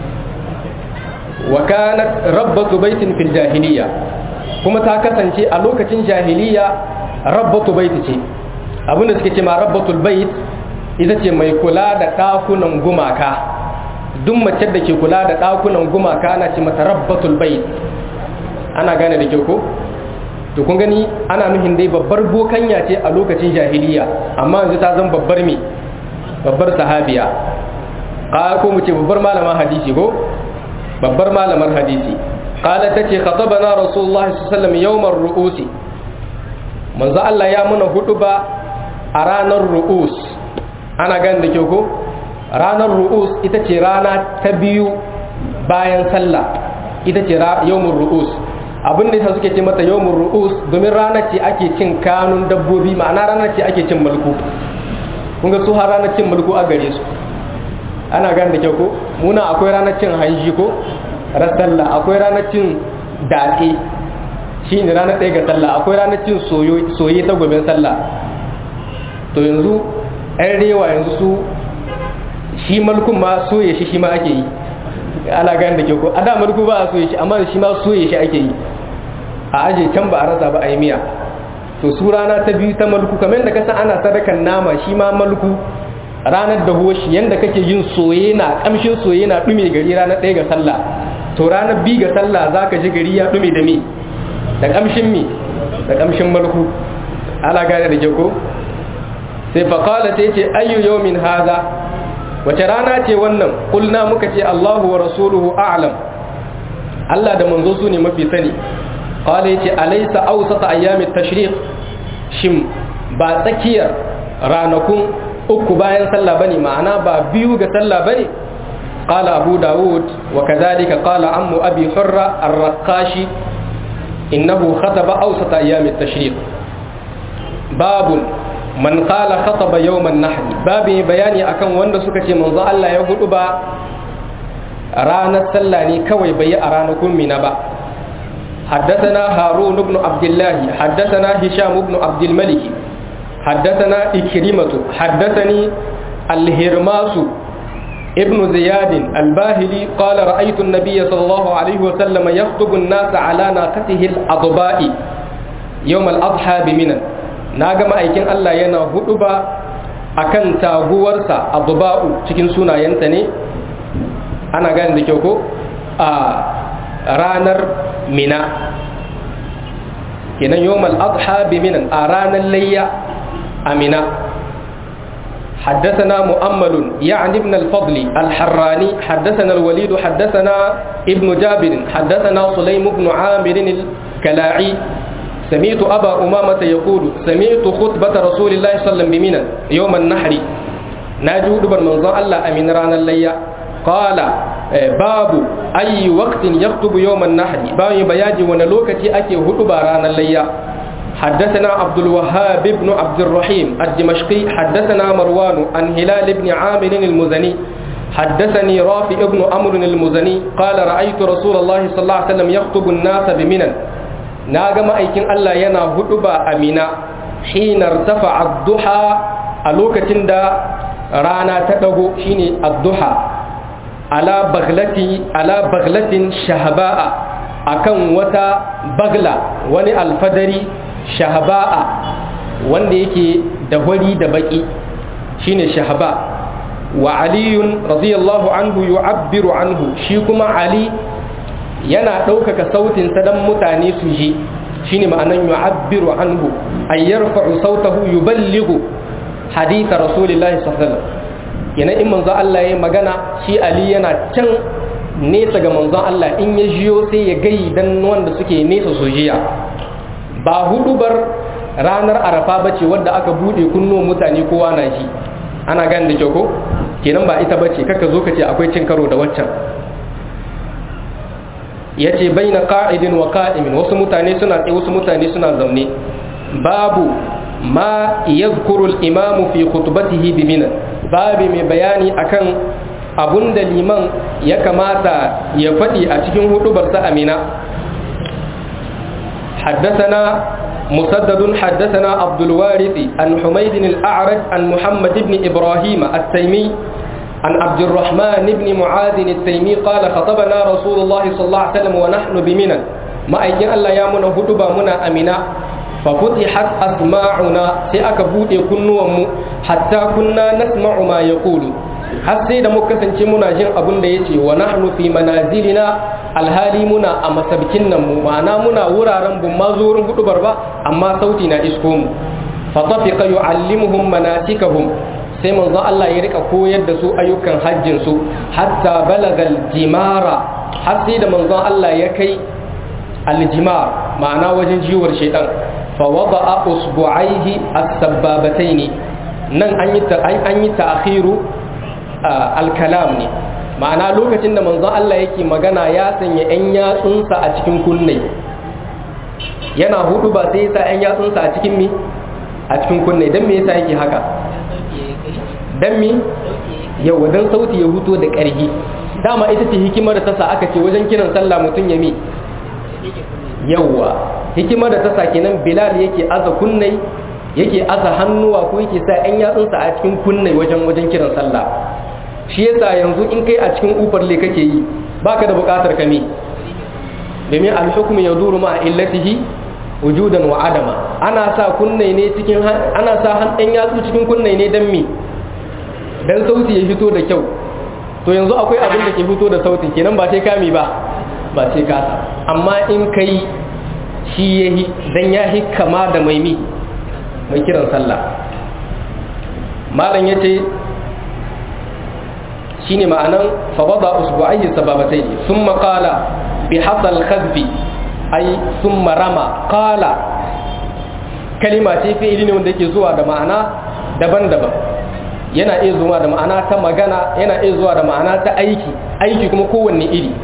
wa kanat rabbatu baitin fil jahiliya kuma ta kasance a lokacin jahiliya rabbatu baiti ce abinda suke ce ma rabbatul bait ita ce mai kula da dakunan gumaka duk mace da ke kula da dakunan gumaka ana ce mata rabbatul bait ana gane da kyau ko to kun gani ana nuhin dai babbar bokanya ce a lokacin jahiliya amma yanzu ta zama babbar me babbar sahabiya ka ko mu ce babbar malama hadisi ko babbar malamar hadisi qala tace khatabana rasulullahi sallallahu alaihi wasallam yawmar ru'usi manzo Allah ya muna huduba a ranar ru'us ana gane da kyau ko ranar ru'us ita ce rana ta biyu bayan sallah ita ce yawmur ru'us abin da yasa suke ce mata yawmur ru'us domin ranar ce ake cin kanun dabbobi ma'ana ranar ce ake cin mulku kun ga su har ranar cin mulku a gare su ana gane da kyau ko muna akwai ranar cin hanji ko rasalla akwai ranar cin daɗe shi ne ranar ɗaya ga sallah akwai ranar cin soye ta gobe sallah to yanzu ɗan rewa yanzu su shi mulkun ma soye shi shi ma ake yi ana gane da kyau ko a da mulku ba a soye shi amma shi ma soye shi ake yi a aje can ba a rasa ba a yi miya to su rana ta biyu ta mulku kamar yadda ka san ana sadakan nama shi ma mulku ranar da hoshi yanda kake yin soye na kamshin soye na dume gari ranar ɗaya ga sallah to ranar bi ga sallah zaka ji gari ya dume da me da kamshin me da kamshin mulku ala gane da ko sai fa qala sai ce ayyu yawmin hadha wace rana ce wannan kulna muka ce Allahu wa rasuluhu a'lam Allah da manzo su ne mafi sani qala yace alaysa awsata ayyamit tashriq shim ba tsakiyar ranakun uku bayan sallah bane ma'ana ba biyu ga sallah bane qala abu daud wa kadhalika qala ammu abi hurra ar-raqashi innahu khataba awsata ayyam at-tashriq babun man qala khataba yawm an-nahr babi bayani akan wanda suka ce manzo Allah ya hudu ba ranar sallah ne kawai bai a ranakun mina ba حدثنا هارون بن عبد الله حدثنا هشام بن عبد الملك حدثنا إكرمة حدثني الهرماس ابن زياد الباهلي قال رأيت النبي صلى الله عليه وسلم يخطب الناس على ناقته الأضباء يوم الأضحى بمنى ناغم أيكن الله ينا هدبا أكن تاغورسا أضباء cikin sunayenta ne ana gane da kyau ko a ranar mina kenan yawmal adha bi minan a ranar layya amina حدثنا مؤمل يعني ابن الفضل الحراني حدثنا الوليد حدثنا ابن جابر حدثنا سليم بن عامر الكلاعي سمعت أبا أمامة يقول سمعت خطبة رسول الله صلى الله عليه وسلم بمنى يوم النحر ناجود بن منظر الله أمين رانا الليا قال باب أي وقت يخطب يوم النحر باب بياجي ونلوكتي أكي هدب رانا الليا حدثنا عبد الوهاب بن عبد الرحيم الدمشقي حدثنا مروان عن هلال بن عامر المزني حدثني رافع بن عمرو المزني قال رأيت رسول الله صلى الله عليه وسلم يخطب الناس بمنى ناغم أيكن الله ينا هدبا أمينا حين ارتفع الضحى ألوكة دا رانا تدغو شيني الضحى على بغلتي على بغلة شهباء أكن وتا بغلة وني الفدري shahaba'a wanda yake da wari da baki shine shahaba wa aliyun radiyallahu anhu yu'abbiru anhu shi kuma ali yana ɗaukaka sautin sa dan mutane su ji shine ma'anan yu'abbiru anhu ay yarfa'u sautahu yuballighu hadith rasulillahi sallallahu alaihi wasallam yana in manzo Allah yayin magana shi ali yana can nesa ga manzo Allah in ya jiyo sai ya gai dan wanda suke nesa su jiya ba hudubar ranar arafa bace wadda aka bude kunno mutane kowa na ji ana gane da kyau ko kenan ba ita bace kaka zo kace akwai cin karo da waccan yace baina qa'idin wa qa'imin wasu mutane suna tsaye wasu mutane suna zaune babu ma yadhkuru al-imam fi khutbatihi bi mina babu mai bayani akan abunda liman ya kamata ya faɗi a cikin hudubarsa amina. حدثنا مسدد حدثنا عبد الوارث عن حميد الأعرج عن محمد بن إبراهيم التيمي عن عبد الرحمن بن معاذ التيمي قال خطبنا رسول الله صلى الله عليه وسلم ونحن بمنى ما أيكن الله يامنا هدبا منا أمنا ففتحت أسماعنا سيأكبوت كنوم حتى كنا نسمع ما يقول har sai da muka kasance muna jin abin da yace wa nahnu fi manazilina alhali muna a masabkin nan mu ma'ana muna wuraren bun ma zo wurin hudubar ba amma sauti na isko mu fa tafiqa yu'allimuhum manasikahum sai manzo Allah ya rika koyar da su ayyukan hajjin su hatta balagal jimara har sai da manzo Allah ya kai aljimar ma'ana wajen jiwar shaytan fa wada'a usbu'aihi as-sabbabataini nan an yi an yi ta'khiru al-kalam ne ma'ana lokacin da manzon Allah yake magana ya sanya ɗan yatsunsa a cikin kunne yana hudu ba sai ya sa ɗan yatsunsa a cikin mi a cikin kunne dan me yasa yake haka dan mi yawa dan sauti ya huto da ƙarfi dama ita ce hikimar da ta sa aka ce wajen kiran sallah mutun ya mi yawa hikimar da ta sa kenan Bilal yake aza kunne yake aza hannuwa ko yake sa ɗan yatsunsa a cikin kunne wajen wajen kiran sallah shi yasa yanzu in kai a cikin ufarle kake yi baka da bukatar kame domin al-hukm yaduru ma illatihi wujudan wa adama ana sa kunne ne cikin ana sa hannun yatsu cikin kunne ne dan mi dan sauti ya fito da kyau to yanzu akwai abin da ke fito da sautin kenan ba sai kami ba ba sai kasa amma in kai shi yahi dan yahi kama da mai mi mai kiran sallah malam yace shine ma'anan fa wada usbu'aihi sababatai thumma qala bi hasal khazfi ay thumma rama qala kalima ce fi'ili ne wanda yake zuwa da ma'ana daban-daban yana iya zuwa da ma'ana ta magana yana iya zuwa da ma'ana ta aiki aiki kuma kowanne iri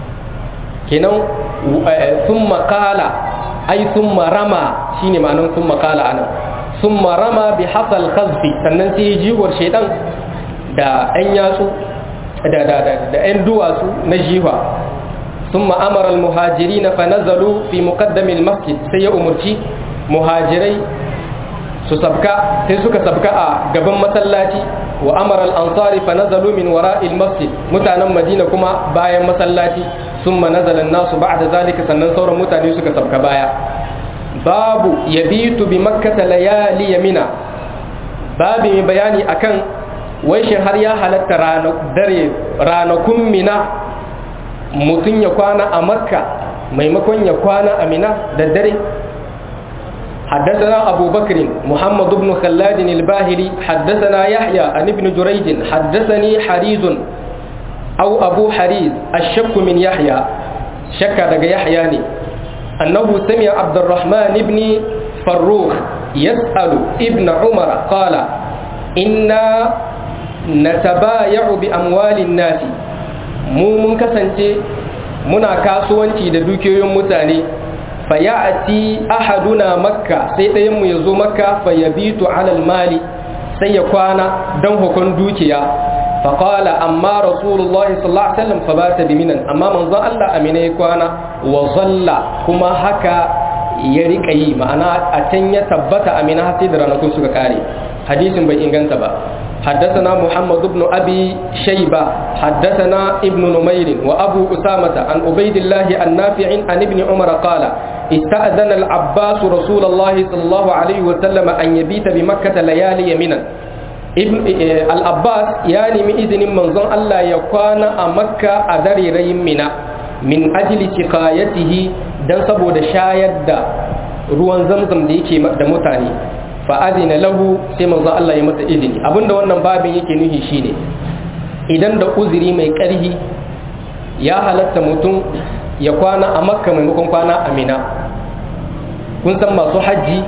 kenan thumma qala ay thumma rama shine ma'anan thumma qala anan thumma rama bi hasal khazfi sannan sai jiwar shaydan da an yatsu da da da da ɗan duwatsu na jiwa sun ma'amara al-muhajiri na fanazalu fi muqaddamil masjid sai ya umarci muhajirai su sabka sai suka sabka a gaban masallaci wa amara al-ansari fanazalu min wara'il masjid mutanen madina kuma bayan masallaci sun manazala nasu ba'da zalika sannan sauran mutane suka sabka baya babu yabitu bi makkata layali yamina babu mai bayani akan wai shin har ya halatta dare ranakun mina mutum ya kwana a makka maimakon ya kwana a mina da dare حدثنا أبو بكر محمد بن خلاد الباهلي حدثنا يحيى عن ابن جريج حدثني حريز أو أبو حريز الشك من يحيى شك دق يحياني أنه سمع عبد الرحمن بن فروخ يسأل ابن عمر قال إنا نتبايع بأموال الناس mu mun kasance muna kasuwanci da dukiyoyin mutane fa ya'ti ahaduna makka sai ɗayan mu yazo makka fa yabitu ala mali sai ya kwana dan hukun dukiya fa qala amma rasulullah sallallahu alaihi wasallam fa bata bi minan amma manzo Allah amina ya kwana wa zalla kuma haka ya rika yi ma'ana a can ya tabbata amina har sai da ranakun suka kare hadisin bai inganta ba حدثنا محمد بن أبي شيبة حدثنا ابن نمير وأبو أسامة عن عبيد الله النافع عن ابن عمر قال استأذن العباس رسول الله صلى الله عليه وسلم أن يبيت بمكة ليالي يمنا ابن العباس يعني من إذن منظر الله يكون مكة أدري ريمنا من أجل سقايته دان سبو دشايد ruwan zamzam da yake da mutane fa adina lahu sai manzo Allah ya masa izini abinda wannan babin yake nuhi shine idan da uzuri mai karhi ya halatta mutum ya kwana a makka maimakon kwana a mina kun san masu haji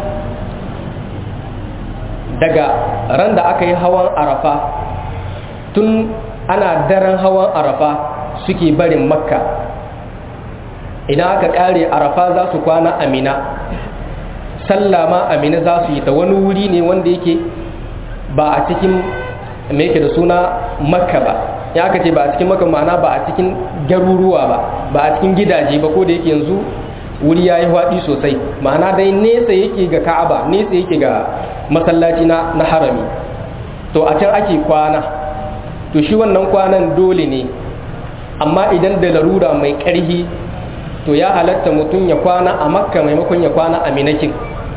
daga ran da aka yi hawan arafa tun ana daren hawan arafa suke barin makka idan aka kare arafa za su kwana a mina sallah ma amina za su yi ta wani wuri ne wanda yake ba a cikin mai yake da suna makka ba ya aka ce ba a cikin Makka ma'ana ba a cikin garuruwa ba ba a cikin gidaje ba, ko da yake yanzu wuri yayi hwadi sosai, ma'ana dai nesa yake ga Ka'aba, nesa yake ga masallaci na na harami. To a can ake kwana, to shi wannan kwanan dole ne, amma idan da larura mai ƙarhi to ya halatta mutum ya kwana a Makka maimakon ya kwana a Minakin.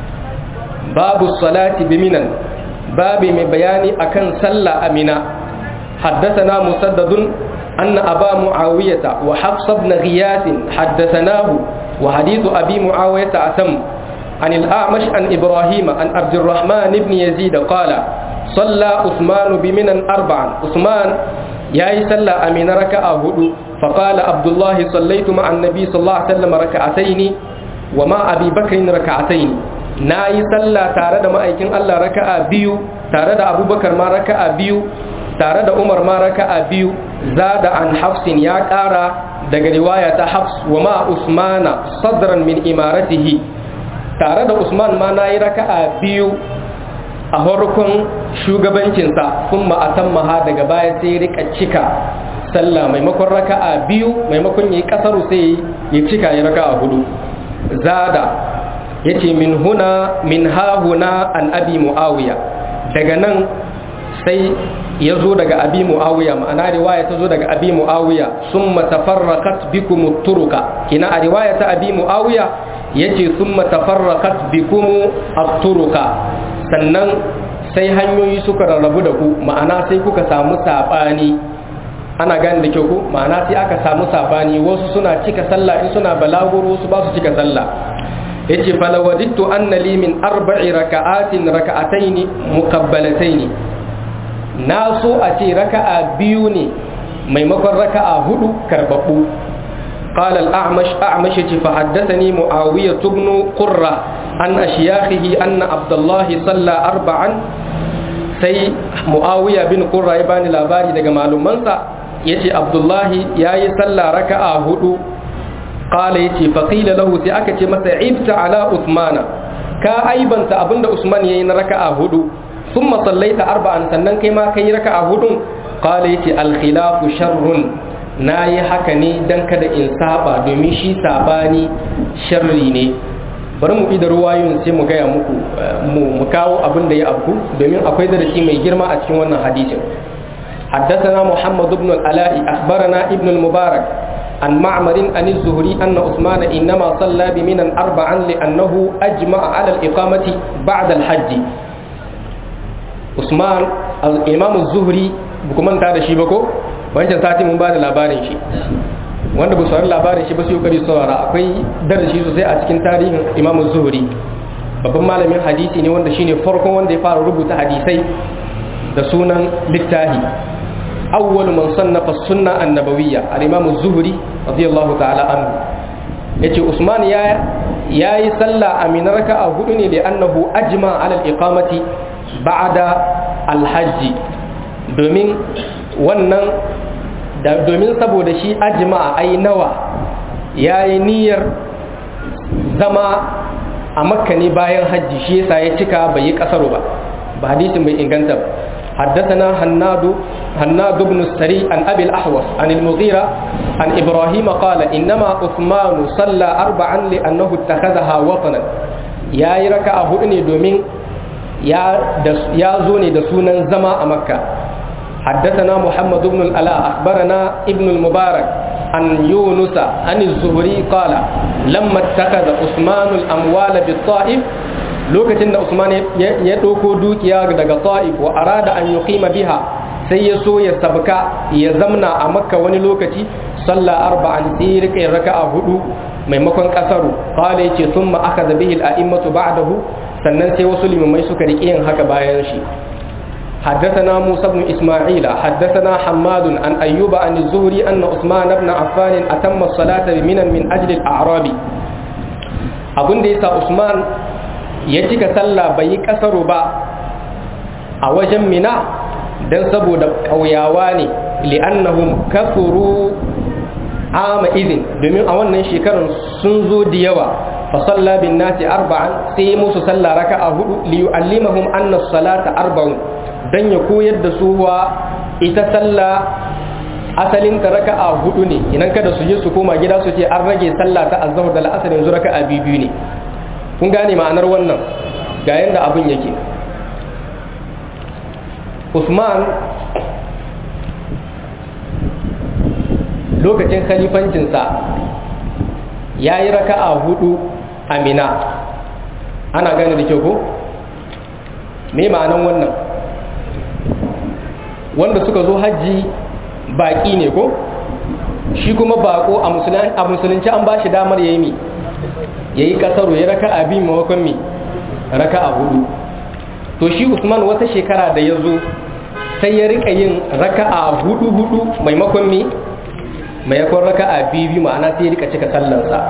Babu salati bi Minan, babu mai bayani akan sallah a Mina. حدثنا مسدد أن أبا معاوية وحفص بن غياث حدثناه وحديث أبي معاوية أتم عن الأعمش عن إبراهيم عن عبد الرحمن بن يزيد قال صلى عثمان بمنى أربعا. عثمان ياي صلى أمين ركعة هدو، فقال عبد الله صليت مع النبي صلى الله عليه وسلم ركعتين ومع أبي بكر ركعتين. ناي صلى تارد ما أيكن الله ركعة بيو، تارد أبو بكر ما ركعة بيو، tare da Umar ma raka'a biyu. Zada an Hafsin, ya ƙara daga riwaya ta Hafs, wa ma Usmana sadran min imaratihi, tare da Usman ma nayi raka'a biyu a farkon shugabancinsa, kuma atammaha daga baya sai rika cika sallah, maimakon raka'a biyu maimakon yayi kasaru sai ya cika ya raka'a hudu. Zada yace min huna min ha huna an abi Muawiya, daga nan sai ya zo daga abi Muawiya, ma'ana riwaya ta zo daga abi Muawiya, summa tafarraqat bikum turuka. Kina a riwaya ta abi Muawiya yace summa tafarraqat bikum at-turuka, sannan sai hanyoyi suka rarrabu da ku, ma'ana sai kuka samu sabani. Ana gane da kyau ku, ma'ana sai aka samu sabani, wasu suna cika sallah in suna balaguro, wasu ba su cika sallah. yace falawadittu anna li min arba'i raka'atin raka'ataini muqabbalataini, na so a ce raka'a biyu ne maimakon raka'a hudu karbabu. qala al-a'mash a'mash fa haddathani muawiyah ibn qurra an ashyakhihi anna abdullah salla arba'an, sai muawiyah bin qurra ya bani labari daga malumansa yace abdullah yayi salla raka'a hudu. qala yace fa qila lahu, sai aka ce masa ibta ala usmana, ka aibanta abinda usman yayi na raka'a hudu. ثم صليت أربعا, sannan kai ma kai raka'a hudun. qala yace al khilafu sharrun, nayi haka ne dan kada in saba, domin shi sabani sharri ne. Bari mu ida ruwayoyin sai mu gaya muku mu kawo abin da ya abku, domin akwai darasi mai girma a cikin wannan hadisin. حدثنا محمد بن العلاء أخبرنا ابن المبارك عن معمر عن الزهري أن عثمان إنما صلى بمنى أربعا لأنه أجمع على الإقامة بعد الحج. Usman al-Imam az-Zuhri buku manta da shi ba ko wancan sati mun ba da labarin shi, wanda ba su saurari labarin shi ba su yi kokari saurara, akwai darasi sosai a cikin tarihin Imam az-Zuhri. Babban malamin hadisi ne wanda shine farkon wanda ya fara rubuta hadisai da sunan littafi. awwal man sannafa sunna an-nabawiyya al-Imam az-Zuhri radiyallahu ta'ala anhu. yace Usman ya yayi sallah a min raka'a hudu ne da annahu ajma ala al-iqamati ba'da al-hajj, domin wannan da domin saboda shi ajma ai nawa yayi niyyar zama a Makka ne bayan hajji, shi yasa ya cika bai yi kasaro ba ba hadisin bai inganta ba. حدثنا هناد هناد بن السري عن أبي الأحوص عن المغيرة عن إبراهيم قال إنما عثمان صلى أربعا لأنه اتخذها وطنا. يا يركع هؤني دومين يا دس يا زوني دسونا زما مكة. حدثنا محمد بن الألاء أخبرنا ابن المبارك عن يونس عن الزهري قال لما اتخذ عثمان الأموال بالطائف، lokacin da Usman ya ɗauko dukiya daga Ta'if wa arada an yuqima biha, sai ya so ya sabka ya zamna a Makka wani lokaci, salla arba'an, sai rika raka'a hudu maimakon kasaru. qala yace thumma akhadha bihi al-a'immatu ba'dahu, sannan sai wasu limamai suka rike yin haka bayan shi. حدثنا موسى بن إسماعيل حدثنا حماد عن أيوب عن الزهري أن عثمان بن عفان أتم الصلاة بمنى من أجل الأعراب. أبن ديسا عثمان ya cika sallah bai yi kasaru ba a wajen Mina dan saboda kauyawa ne, li'annahum kafuru ama idin, domin a wannan shekarar sun zo da yawa. fa salla bin nasi arba'an, sai musu sallah raka'a hudu li yu'allimahum anna as-salata arba'un, dan ya koyar da su wa ita sallah asalin ta raka'a hudu ne, idan kada su je su koma gida su ce an rage sallah ta azhar da la'asar yanzu raka'a biyu biyu ne. Kun gane ma'anar wannan? Ga yanda abin yake. Usman lokacin khalifancinsa ya yi raka'a hudu a Mina. Ana gane da kyau ko? Me ma'anar wannan? Wanda suka zo hajji baki ne ko? Shi kuma bako a musulunci an ba shi damar yayi mi yayi kasaro ya raka'a biyu maimakon mi raka'a hudu. To shi Usman wata shekara da ya zo sai ya rika yin raka'a hudu hudu maimakon mi maimakon raka'a biyu biyu, ma'ana sai ya rika cika sallarsa.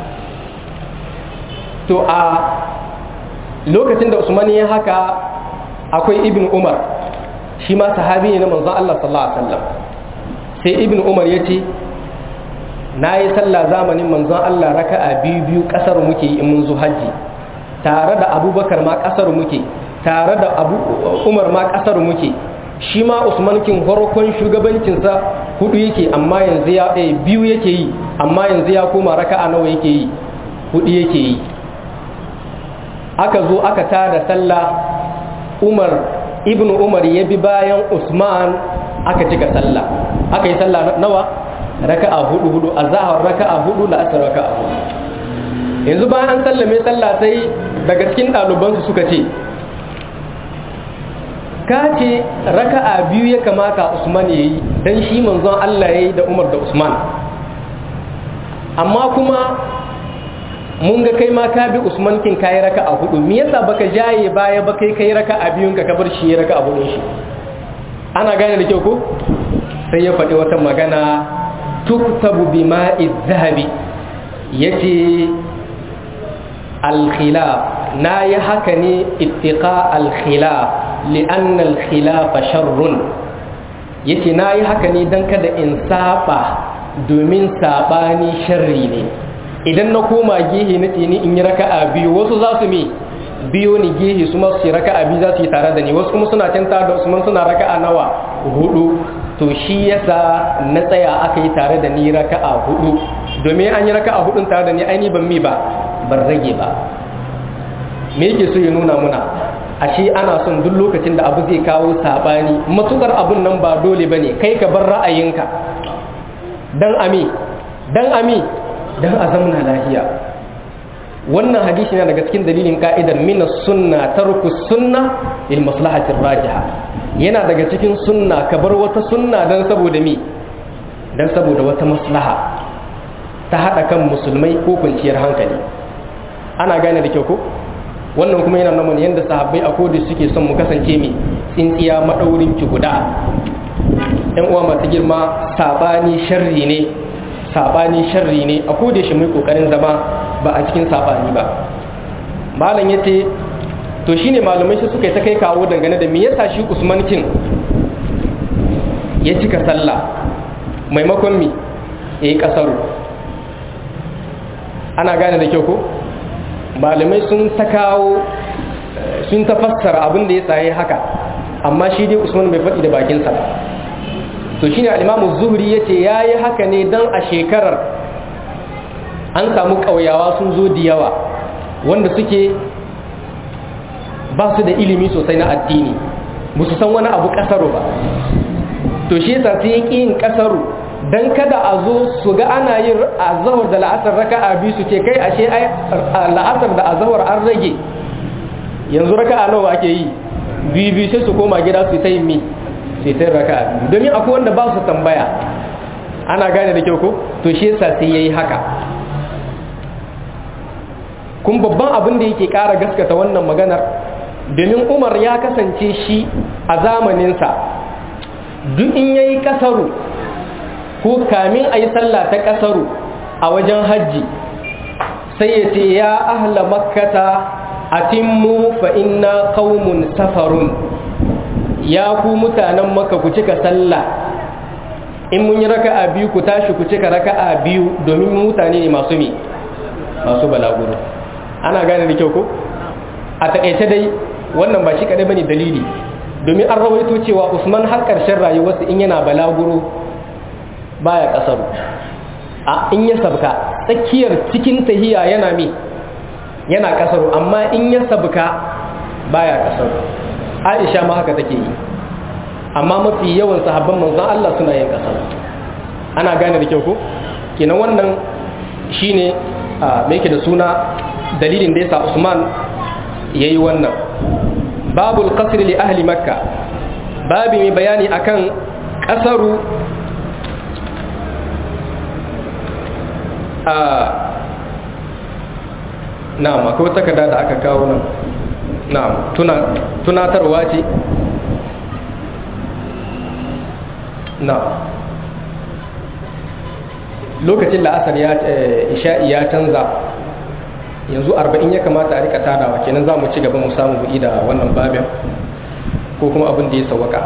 To a lokacin da Usman ya haka akwai Ibn Umar, shi ma sahabi ne na manzon Allah sallallahu alaihi wasallam. Sai Ibn Umar ya ce na yi sallah zamanin manzon Allah raka'a biyu biyu kasar muke in mun zo hajji, tare da Abubakar ma kasar muke, tare da Abu Umar ma kasar muke. Shi ma Usman kin farkon shugabancinsa hudu yake amma yanzu ya eh, biyu yake yi, amma yanzu ya koma raka'a nawa yake yi, hudu yake yi. Aka zo aka tada sallah, Umar Ibn Umar ya bi bayan Usman aka cika sallah. Aka yi sallah nawa? Raka'a hudu hudu, azhar raka'a hudu, la'asar raka'a hudu. Yanzu bayan an sallame sallah sai daga cikin ɗalibansu suka ce, ka ce raka'a biyu ya kamata Usman ya yi don shi manzon Allah ya yi da Umar da Usman, amma kuma mun ga kai ma ka bi Usman kin kayi raka'a hudu, me yasa baka jaye baya ba kai kai raka'a biyun ka bar shi raka'a hudun shi? Ana gane da kyau ko? Sai ya faɗi wata magana, tuktabu bima'i zahabi, yace al-khilaf, na yi haka ne ittiqa al-khilaf li'anna al-khilaf sharrun. Yace na yi haka ne dan kada in saba, domin sabani sharri ne. Idan na koma gehe na ce ni in yi raka'a biyu, wasu za su mi biyo ni gehe su masu yi raka'a biyu za su yi tare da ni, wasu kuma suna can tare da Usman suna raka'a nawa hudu. To shi yasa na tsaya aka yi tare da ni raka'a hudu, domin an yi raka'a hudun tare da ni ai ni ban mi ba ban rage ba. Me yake so ya nuna muna? Ashe ana son duk lokacin da abu zai kawo sabani, matukar abun nan ba dole bane kai ka bar ra'ayinka dan ami dan ami dan a zamna lafiya. Wannan hadisi ne daga cikin dalilin ka'idar min as-sunna tarku sunna lil maslahati rajiha. Yana daga cikin sunna ka bar wata sunna dan saboda mi dan saboda wata maslaha ta hada kan musulmai ko kwanciyar hankali. Ana gane da kyau ko? Wannan kuma yana nuna yanda sahabbai a kodin suke son mu kasance mi tsintsiya madaurin ki guda. Ɗan uwa masu girma, sabani sharri ne, sabani sharri ne, a kodin shi mai kokarin zama ba a cikin sabani ba. Malam yace to shine malamai su suka yi ta kai kawo dangane da me yasa shi Usman kin ya cika sallah maimakon mi yayi kasaru. Ana gane da kyau ko? Malamai sun ta kawo sun ta fassara abin da ya tsaye haka, amma shi dai Usman bai faɗi da bakinsa. To shine al-Imam Az-Zuhri yace yayi haka ne dan a shekarar an samu ƙauyawa sun zo da yawa wanda suke ba su da ilimi sosai na addini, ba su san wani abu kasaru ba. To shi yasa sai yake yin kasaru dan kada a zo su ga ana yin azhar da la'asar raka'a biyu su ce kai ashe ai la'asar da azhar an rage, yanzu raka'a nawa ake yi? Biyu biyu, sai su koma gida su ta yi mi sai ta raka'a biyu, domin akwai wanda ba su tambaya. Ana gane da kyau ko? To shi yasa sai yayi haka. Kun babban abin da yake ƙara gaskata wannan maganar, domin Umar ya kasance shi a zamaninsa duk in yayi kasaru ko kamin a yi sallah ta kasaru a wajen hajji sai ya ce ya ahla makkata atimmu fa inna qaumun safarun, ya ku mutanen makka ku cika sallah, in mun yi raka'a biyu ku tashi ku cika raka'a biyu domin mutane ne masu mi masu balaguro. Ana gane da kyau ko? A takaice dai wannan ba shi kadai bane dalili, domin an rawaito cewa Usman har karshen rayuwarsa in yana balaguro baya kasaru. A in ya sabka tsakiyar cikin tahiya yana mi yana kasaru, amma in ya sabka baya kasaru. Aisha ma haka take yi, amma mafi yawan sahabban manzon Allah suna yin kasaru. Ana gane da kyau ko? Kenan wannan shine me yake da suna dalilin da yasa Usman yayi wannan. Babul qasr li ahli Makkah, babi mai bayani akan kasaru a na'am akwai takarda da aka kawo nan. Na'am, tuna tunatarwa ce. Na'am, lokacin la'asar ya isha'i ya canza, yanzu arba'in ya kamata a rika tadawa, kenan za mu ci gaba mu samu buɗi da wannan babin ko kuma abin da ya sawaka.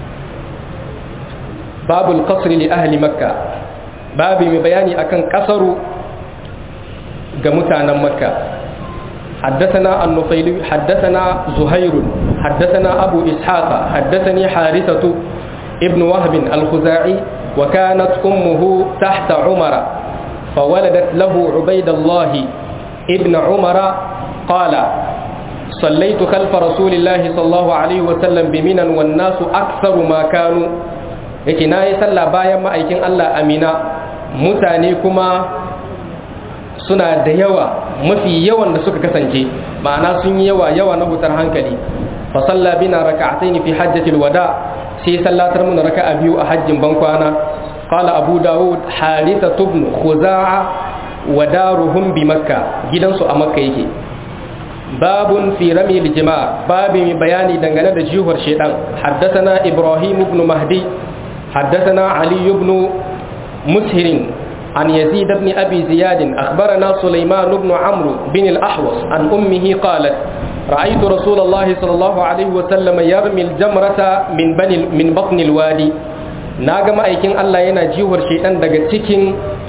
Babul qasr li ahli Makka, babi mai bayani akan kasaru ga mutanen Makka. حدثنا النفيلي حدثنا زهير حدثنا أبو إسحاق حدثني حارثة ابن وهب الخزاعي وكانت أمه تحت عمر فولدت له عبيد الله ابن عمر قال صليت خلف رسول الله صلى الله عليه وسلم بمنى والناس أكثر ما كانوا yake na yi sallah bayan ma'aikin Allah amina, mutane kuma suna da yawa, mafi yawan da suka kasance, ma'ana sun yi yawa yawa na hutar hankali. fa salla bina raka'atayn fi hajjatil wada, sai sallatar mun raka'a biyu a hajjin bankwana. qala abu daud haritha ibn khuza'a wa daruhum bi makkah, gidansu a makka yake. babun fi rami al-jima', babi mai bayani dangane da jihar shedan. haddathana ibrahim ibn mahdi حدثنا علي بن مسهر عن يزيد بن أبي زياد أخبرنا سليمان بن عمرو بن الأحوص عن أمه قالت رأيت رسول الله صلى الله عليه وسلم يرمي الجمرة من, بني من بطن الوادي. ناغم أيكين الله ينا جيوهر شيئا دقا تكين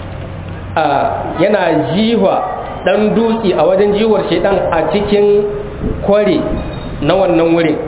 ينا جيوه dan dutse a wajen jiwar shedan a cikin kware na wannan wurin.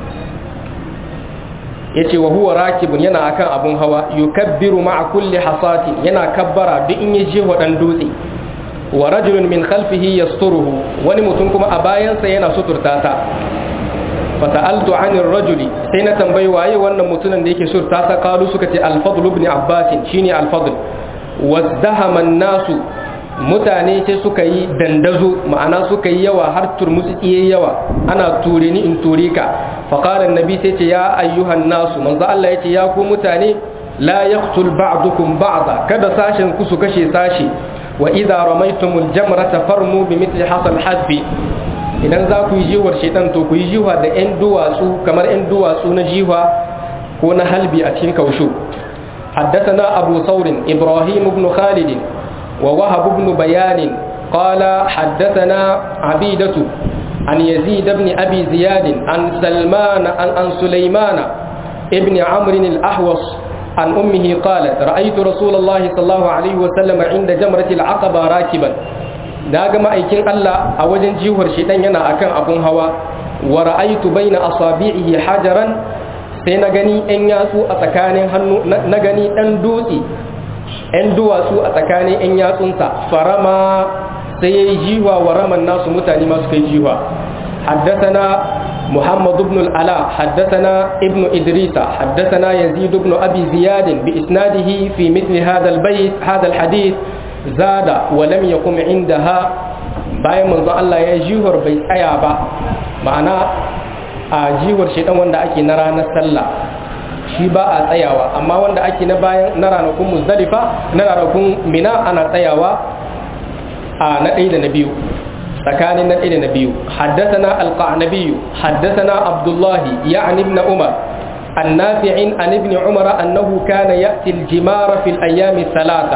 yace wa huwa rakibun, yana akan abun hawa, yukabbiru ma'a kulli hasati, yana kabbara duk in yaje wadan dutse. wa rajulun min khalfihi yasturuhu, wani mutum kuma a bayansa yana suturta ta. fa sa'altu 'anil rajuli, sai na tambayi waye wannan mutumin da yake suturta ta. qalu suka ce al-fadl ibn abbas, shine al-fadl. wazdahama an-nasu, mutane sai suka yi dandazo, ma'ana suka yi yawa har turmusi tsiye yawa, ana ture ni in ture ka. فقال النبي سيتي يا أيها الناس، من ذا الله يتي يا كو متاني لا يقتل بعضكم بعضا، كذا ساشن كسو كشي ساشي. وإذا رميتم الجمرة فرموا بمثل حصى الحذف، idan za ku yi jiwar shaitan to ku yi jiwa da 'yan duwatsu kamar 'yan duwatsu na jiwa ko na halbi a cikin kaushu. حدثنا أبو ثور إبراهيم بن خالد ووهب بن بيان قال حدثنا عبيدة عن يزيد بن أبي زياد عن سلمان عن, عن سليمان ابن عمرو الأحوص عن أمه قالت رأيت رسول الله صلى الله عليه وسلم عند جمرة العقبة راكبا. داغما أيكين الله أوجن جيوهر شيطان ينا أكن أبون هوا. ورأيت بين أصابعه حجرا، سينغني أن ياسو أتكاني هنو نغني أندوسي أندواسو أتكاني أن ياسونسا فرما سيجيوا ورمى الناس متاني ما سكيجيوا. حدثنا محمد بن العلاء حدثنا ابن إدريس حدثنا يزيد بن أبي زياد بإسناده في مثل هذا البيت هذا الحديث زاد ولم يقم عندها. bayan manzo Allah ya jiwar bai tsaya ba, ma'ana a jiwar shedan wanda ake na ranar sallah shi ba a tsayawa, amma wanda ake na bayan na ranakun Muzdalifa na ranakun Mina ana tsayawa a na ɗaya da na biyu, tsakanin na ɗaya da na biyu. Haddathana al-Qanabi haddathana Abdullah ya'ni ibn Umar an Nafi'in an ibn Umar annahu kana ya'ti al-jimara fi al-ayyam thalatha.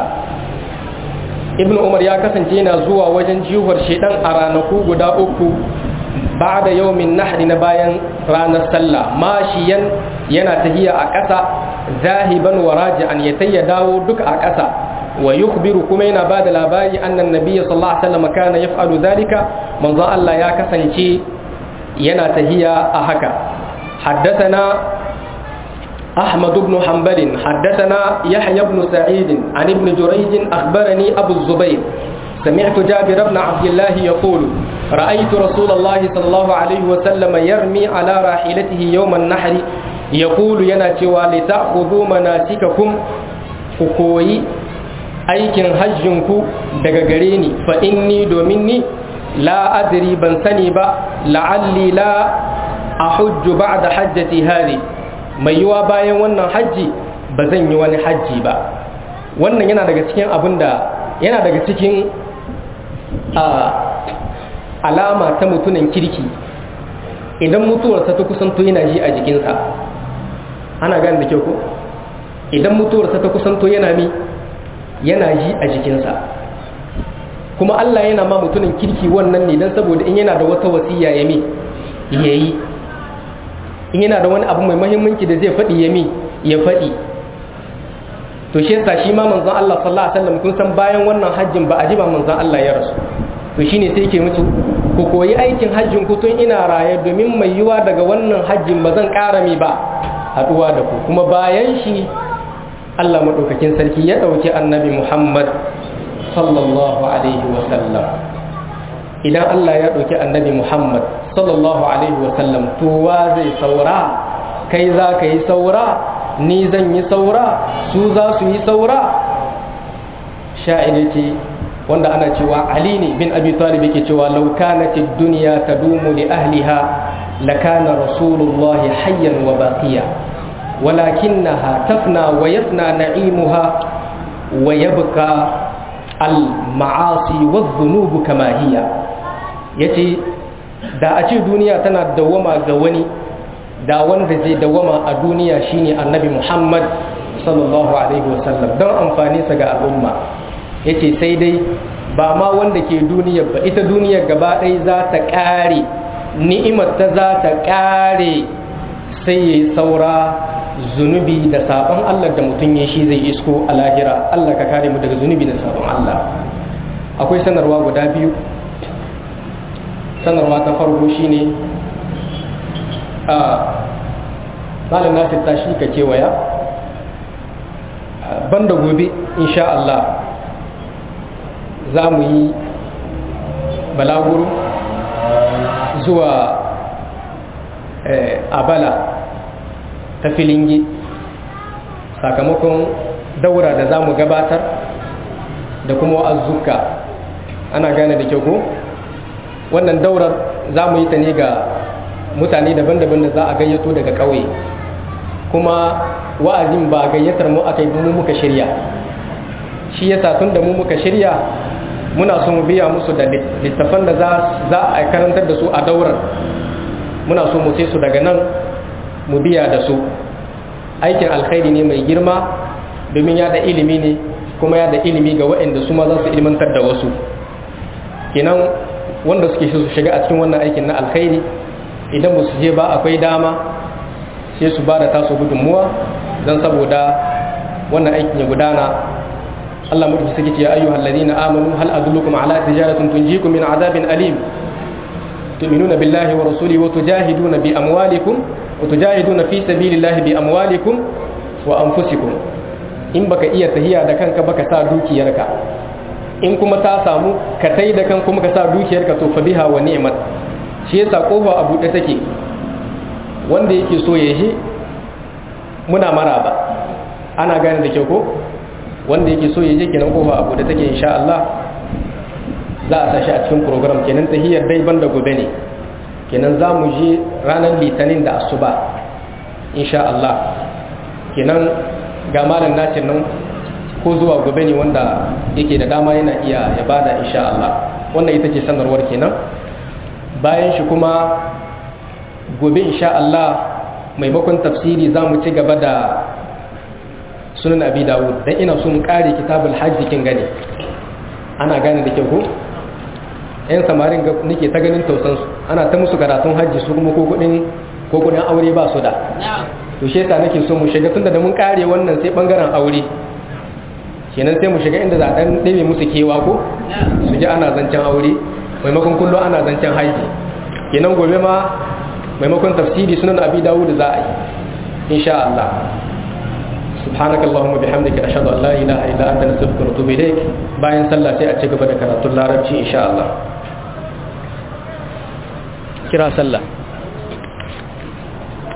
Ibn Umar ya kasance yana zuwa wajen jiwar shedan a ranaku guda uku ba'da yawmin nahri na bayan ranar sallah, mashiyan yana tahiya a ƙasa, zahiban wa raji'an ya tayya dawo duka a ƙasa. wa yukhbiru kuma yana bada labari annan nabiyyi sallallahu alaihi wasallam kana yaf'alu dhalika, manzo Allah ya kasance yana tahiya a haka. haddathana أحمد بن حنبل حدثنا يحيى بن سعيد عن ابن جريج أخبرني أبو الزبير سمعت جابر بن عبد الله يقول رأيت رسول الله صلى الله عليه وسلم يرمي على راحلته يوم النحر يقول يناتوا لتأخذوا مناسككم فكوي أيكن هجنكو دغغريني فإني دومني لا أدري بنسني با لعلي لا أحج بعد حجتي هذه mai yiwa bayan wannan hajji ba zan yi wani hajji ba. Wannan yana daga cikin abin da yana daga cikin alama ta mutunan kirki. Idan mutuwarsa ta kusanto yana ji a jikinsa, ana gane da kyau ko? Idan mutuwarsa ta kusanto yana mi yana ji a jikinsa. Kuma Allah yana ma mutunan kirki wannan ne don saboda in yana da wata wasiya ya mi yayi. In yana da wani abu mai muhimmanci da zai faɗi ya mi ya faɗi. To shi yasa shi ma manzon Allah sallallahu alaihi wasallam kun san bayan wannan hajjin ba a ji ba manzon Allah ya rasu. To shine sai yake mutu ku koyi aikin hajjin ku tun ina raye domin mai yiwa daga wannan hajjin ba zan ƙara mi ba haɗuwa da ku. Kuma bayan shi Allah madaukakin sarki ya ɗauki annabi Muhammad sallallahu alaihi wasallam. Idan Allah ya ɗauki annabi Muhammad sallallahu alaihi wasallam to wa zai saura? Kai za ka yi saura, ni zan yi saura, su za su yi saura. Sha'iri ce wanda ana cewa Ali ne bin Abi Talib yake cewa law kanat ad-dunya tadumu li ahliha lakana rasulullah hayyan wa baqiya walakinaha tafna wa yafna na'imuha wa yabqa al-ma'asi wadh-dhunub kama hiya. Yace da a ce duniya tana dawama ga wani, da wanda zai dawama a duniya shine annabi Muhammad sallallahu alaihi wasallam don amfani sa ga al'umma. Yace sai dai ba ma wanda ke duniyar ba, ita duniyar gaba ɗaya za ta ƙare, ni'imar ta za ta ƙare, sai yayi saura zunubi da sabon Allah da mutum ya shi zai isko a lahira. Allah ka kare mu daga zunubi da sabon Allah. Akwai sanarwa guda biyu. Sanarwa ta farko shine a malam Nasir tashi ka kewaya banda gobe insha Allah za mu yi balaguro zuwa Abala ta Filingi sakamakon daura da za mu gabatar da kuma wa'azzuka. Ana gane da kyau ko? Wannan daurar za mu yi ta ne ga mutane daban-daban da za a gayyato daga ƙauye, kuma wa'azin ba gayyatar mu aka yi mu muka shirya. Shi yasa tun da mu muka shirya muna so mu biya musu da littafan da za a karantar da su a daurar, muna so mu sai su daga nan mu biya da su. Aikin alkhairi ne mai girma domin yada ilimi ne, kuma yada ilimi ga waɗanda su ma za su ilmantar da wasu. Kenan wanda suke su shiga a cikin wannan aikin na alkhairi idan ba su je ba akwai dama sai su ba da taso gudunmuwa don saboda wannan aikin ya gudana. Allah mutu suke ce ya ayyuhal ladina amanu hal adullukum ala tijaratin tunjikum min adabin alim tu'minuna billahi wa rasulihi wa tujahiduna bi amwalikum wa tujahiduna fi sabilillahi bi amwalikum wa anfusikum. In baka iya tahiya da kanka baka sa dukiyarka, in kuma ta samu ka tai da kan kuma ka sa dukiyarka to fa biha wa ni'mat. Shi yasa kofa a buɗe take, wanda yake so ya je muna maraba. Ana gane da kyau ko? Wanda yake so ya je kenan kofa a buɗe take insha Allah. Za a sashi a cikin program kenan tahiyar dai banda gobe ne. Kenan za mu je ranar Litinin da asuba insha Allah. Kenan ga malam Nasir nan ko zuwa gobe ne wanda yake da dama yana iya ya bada insha Allah. Wannan ita ce sanarwar kenan. Bayan shi kuma gobe insha Allah maimakon tafsiri za mu ci gaba da sunan Abi Dawud dan ina so mu kare kitabul hajj kin gane. Ana gane da kyau ko? Yan samarin ga nake ta ganin tausan su, ana ta musu karatun hajji su kuma ko kudin ko kudin aure ba su da. To shi yasa nake so mu shiga tunda da mun kare wannan sai bangaren aure. Kenan sai mu shiga inda za dan dabe musu kewa ko su ji ana zancen aure maimakon kullum ana zancen haji. Kenan gobe ma maimakon tafsiri sunan Abi Dawud za a yi insha Allah. subhanakallahumma bihamdika ashhadu an la ilaha illa anta nastaghfiruka wa atubu ilaik bayan sallah sai a ci gaba da karatun larabci insha Allah kira sallah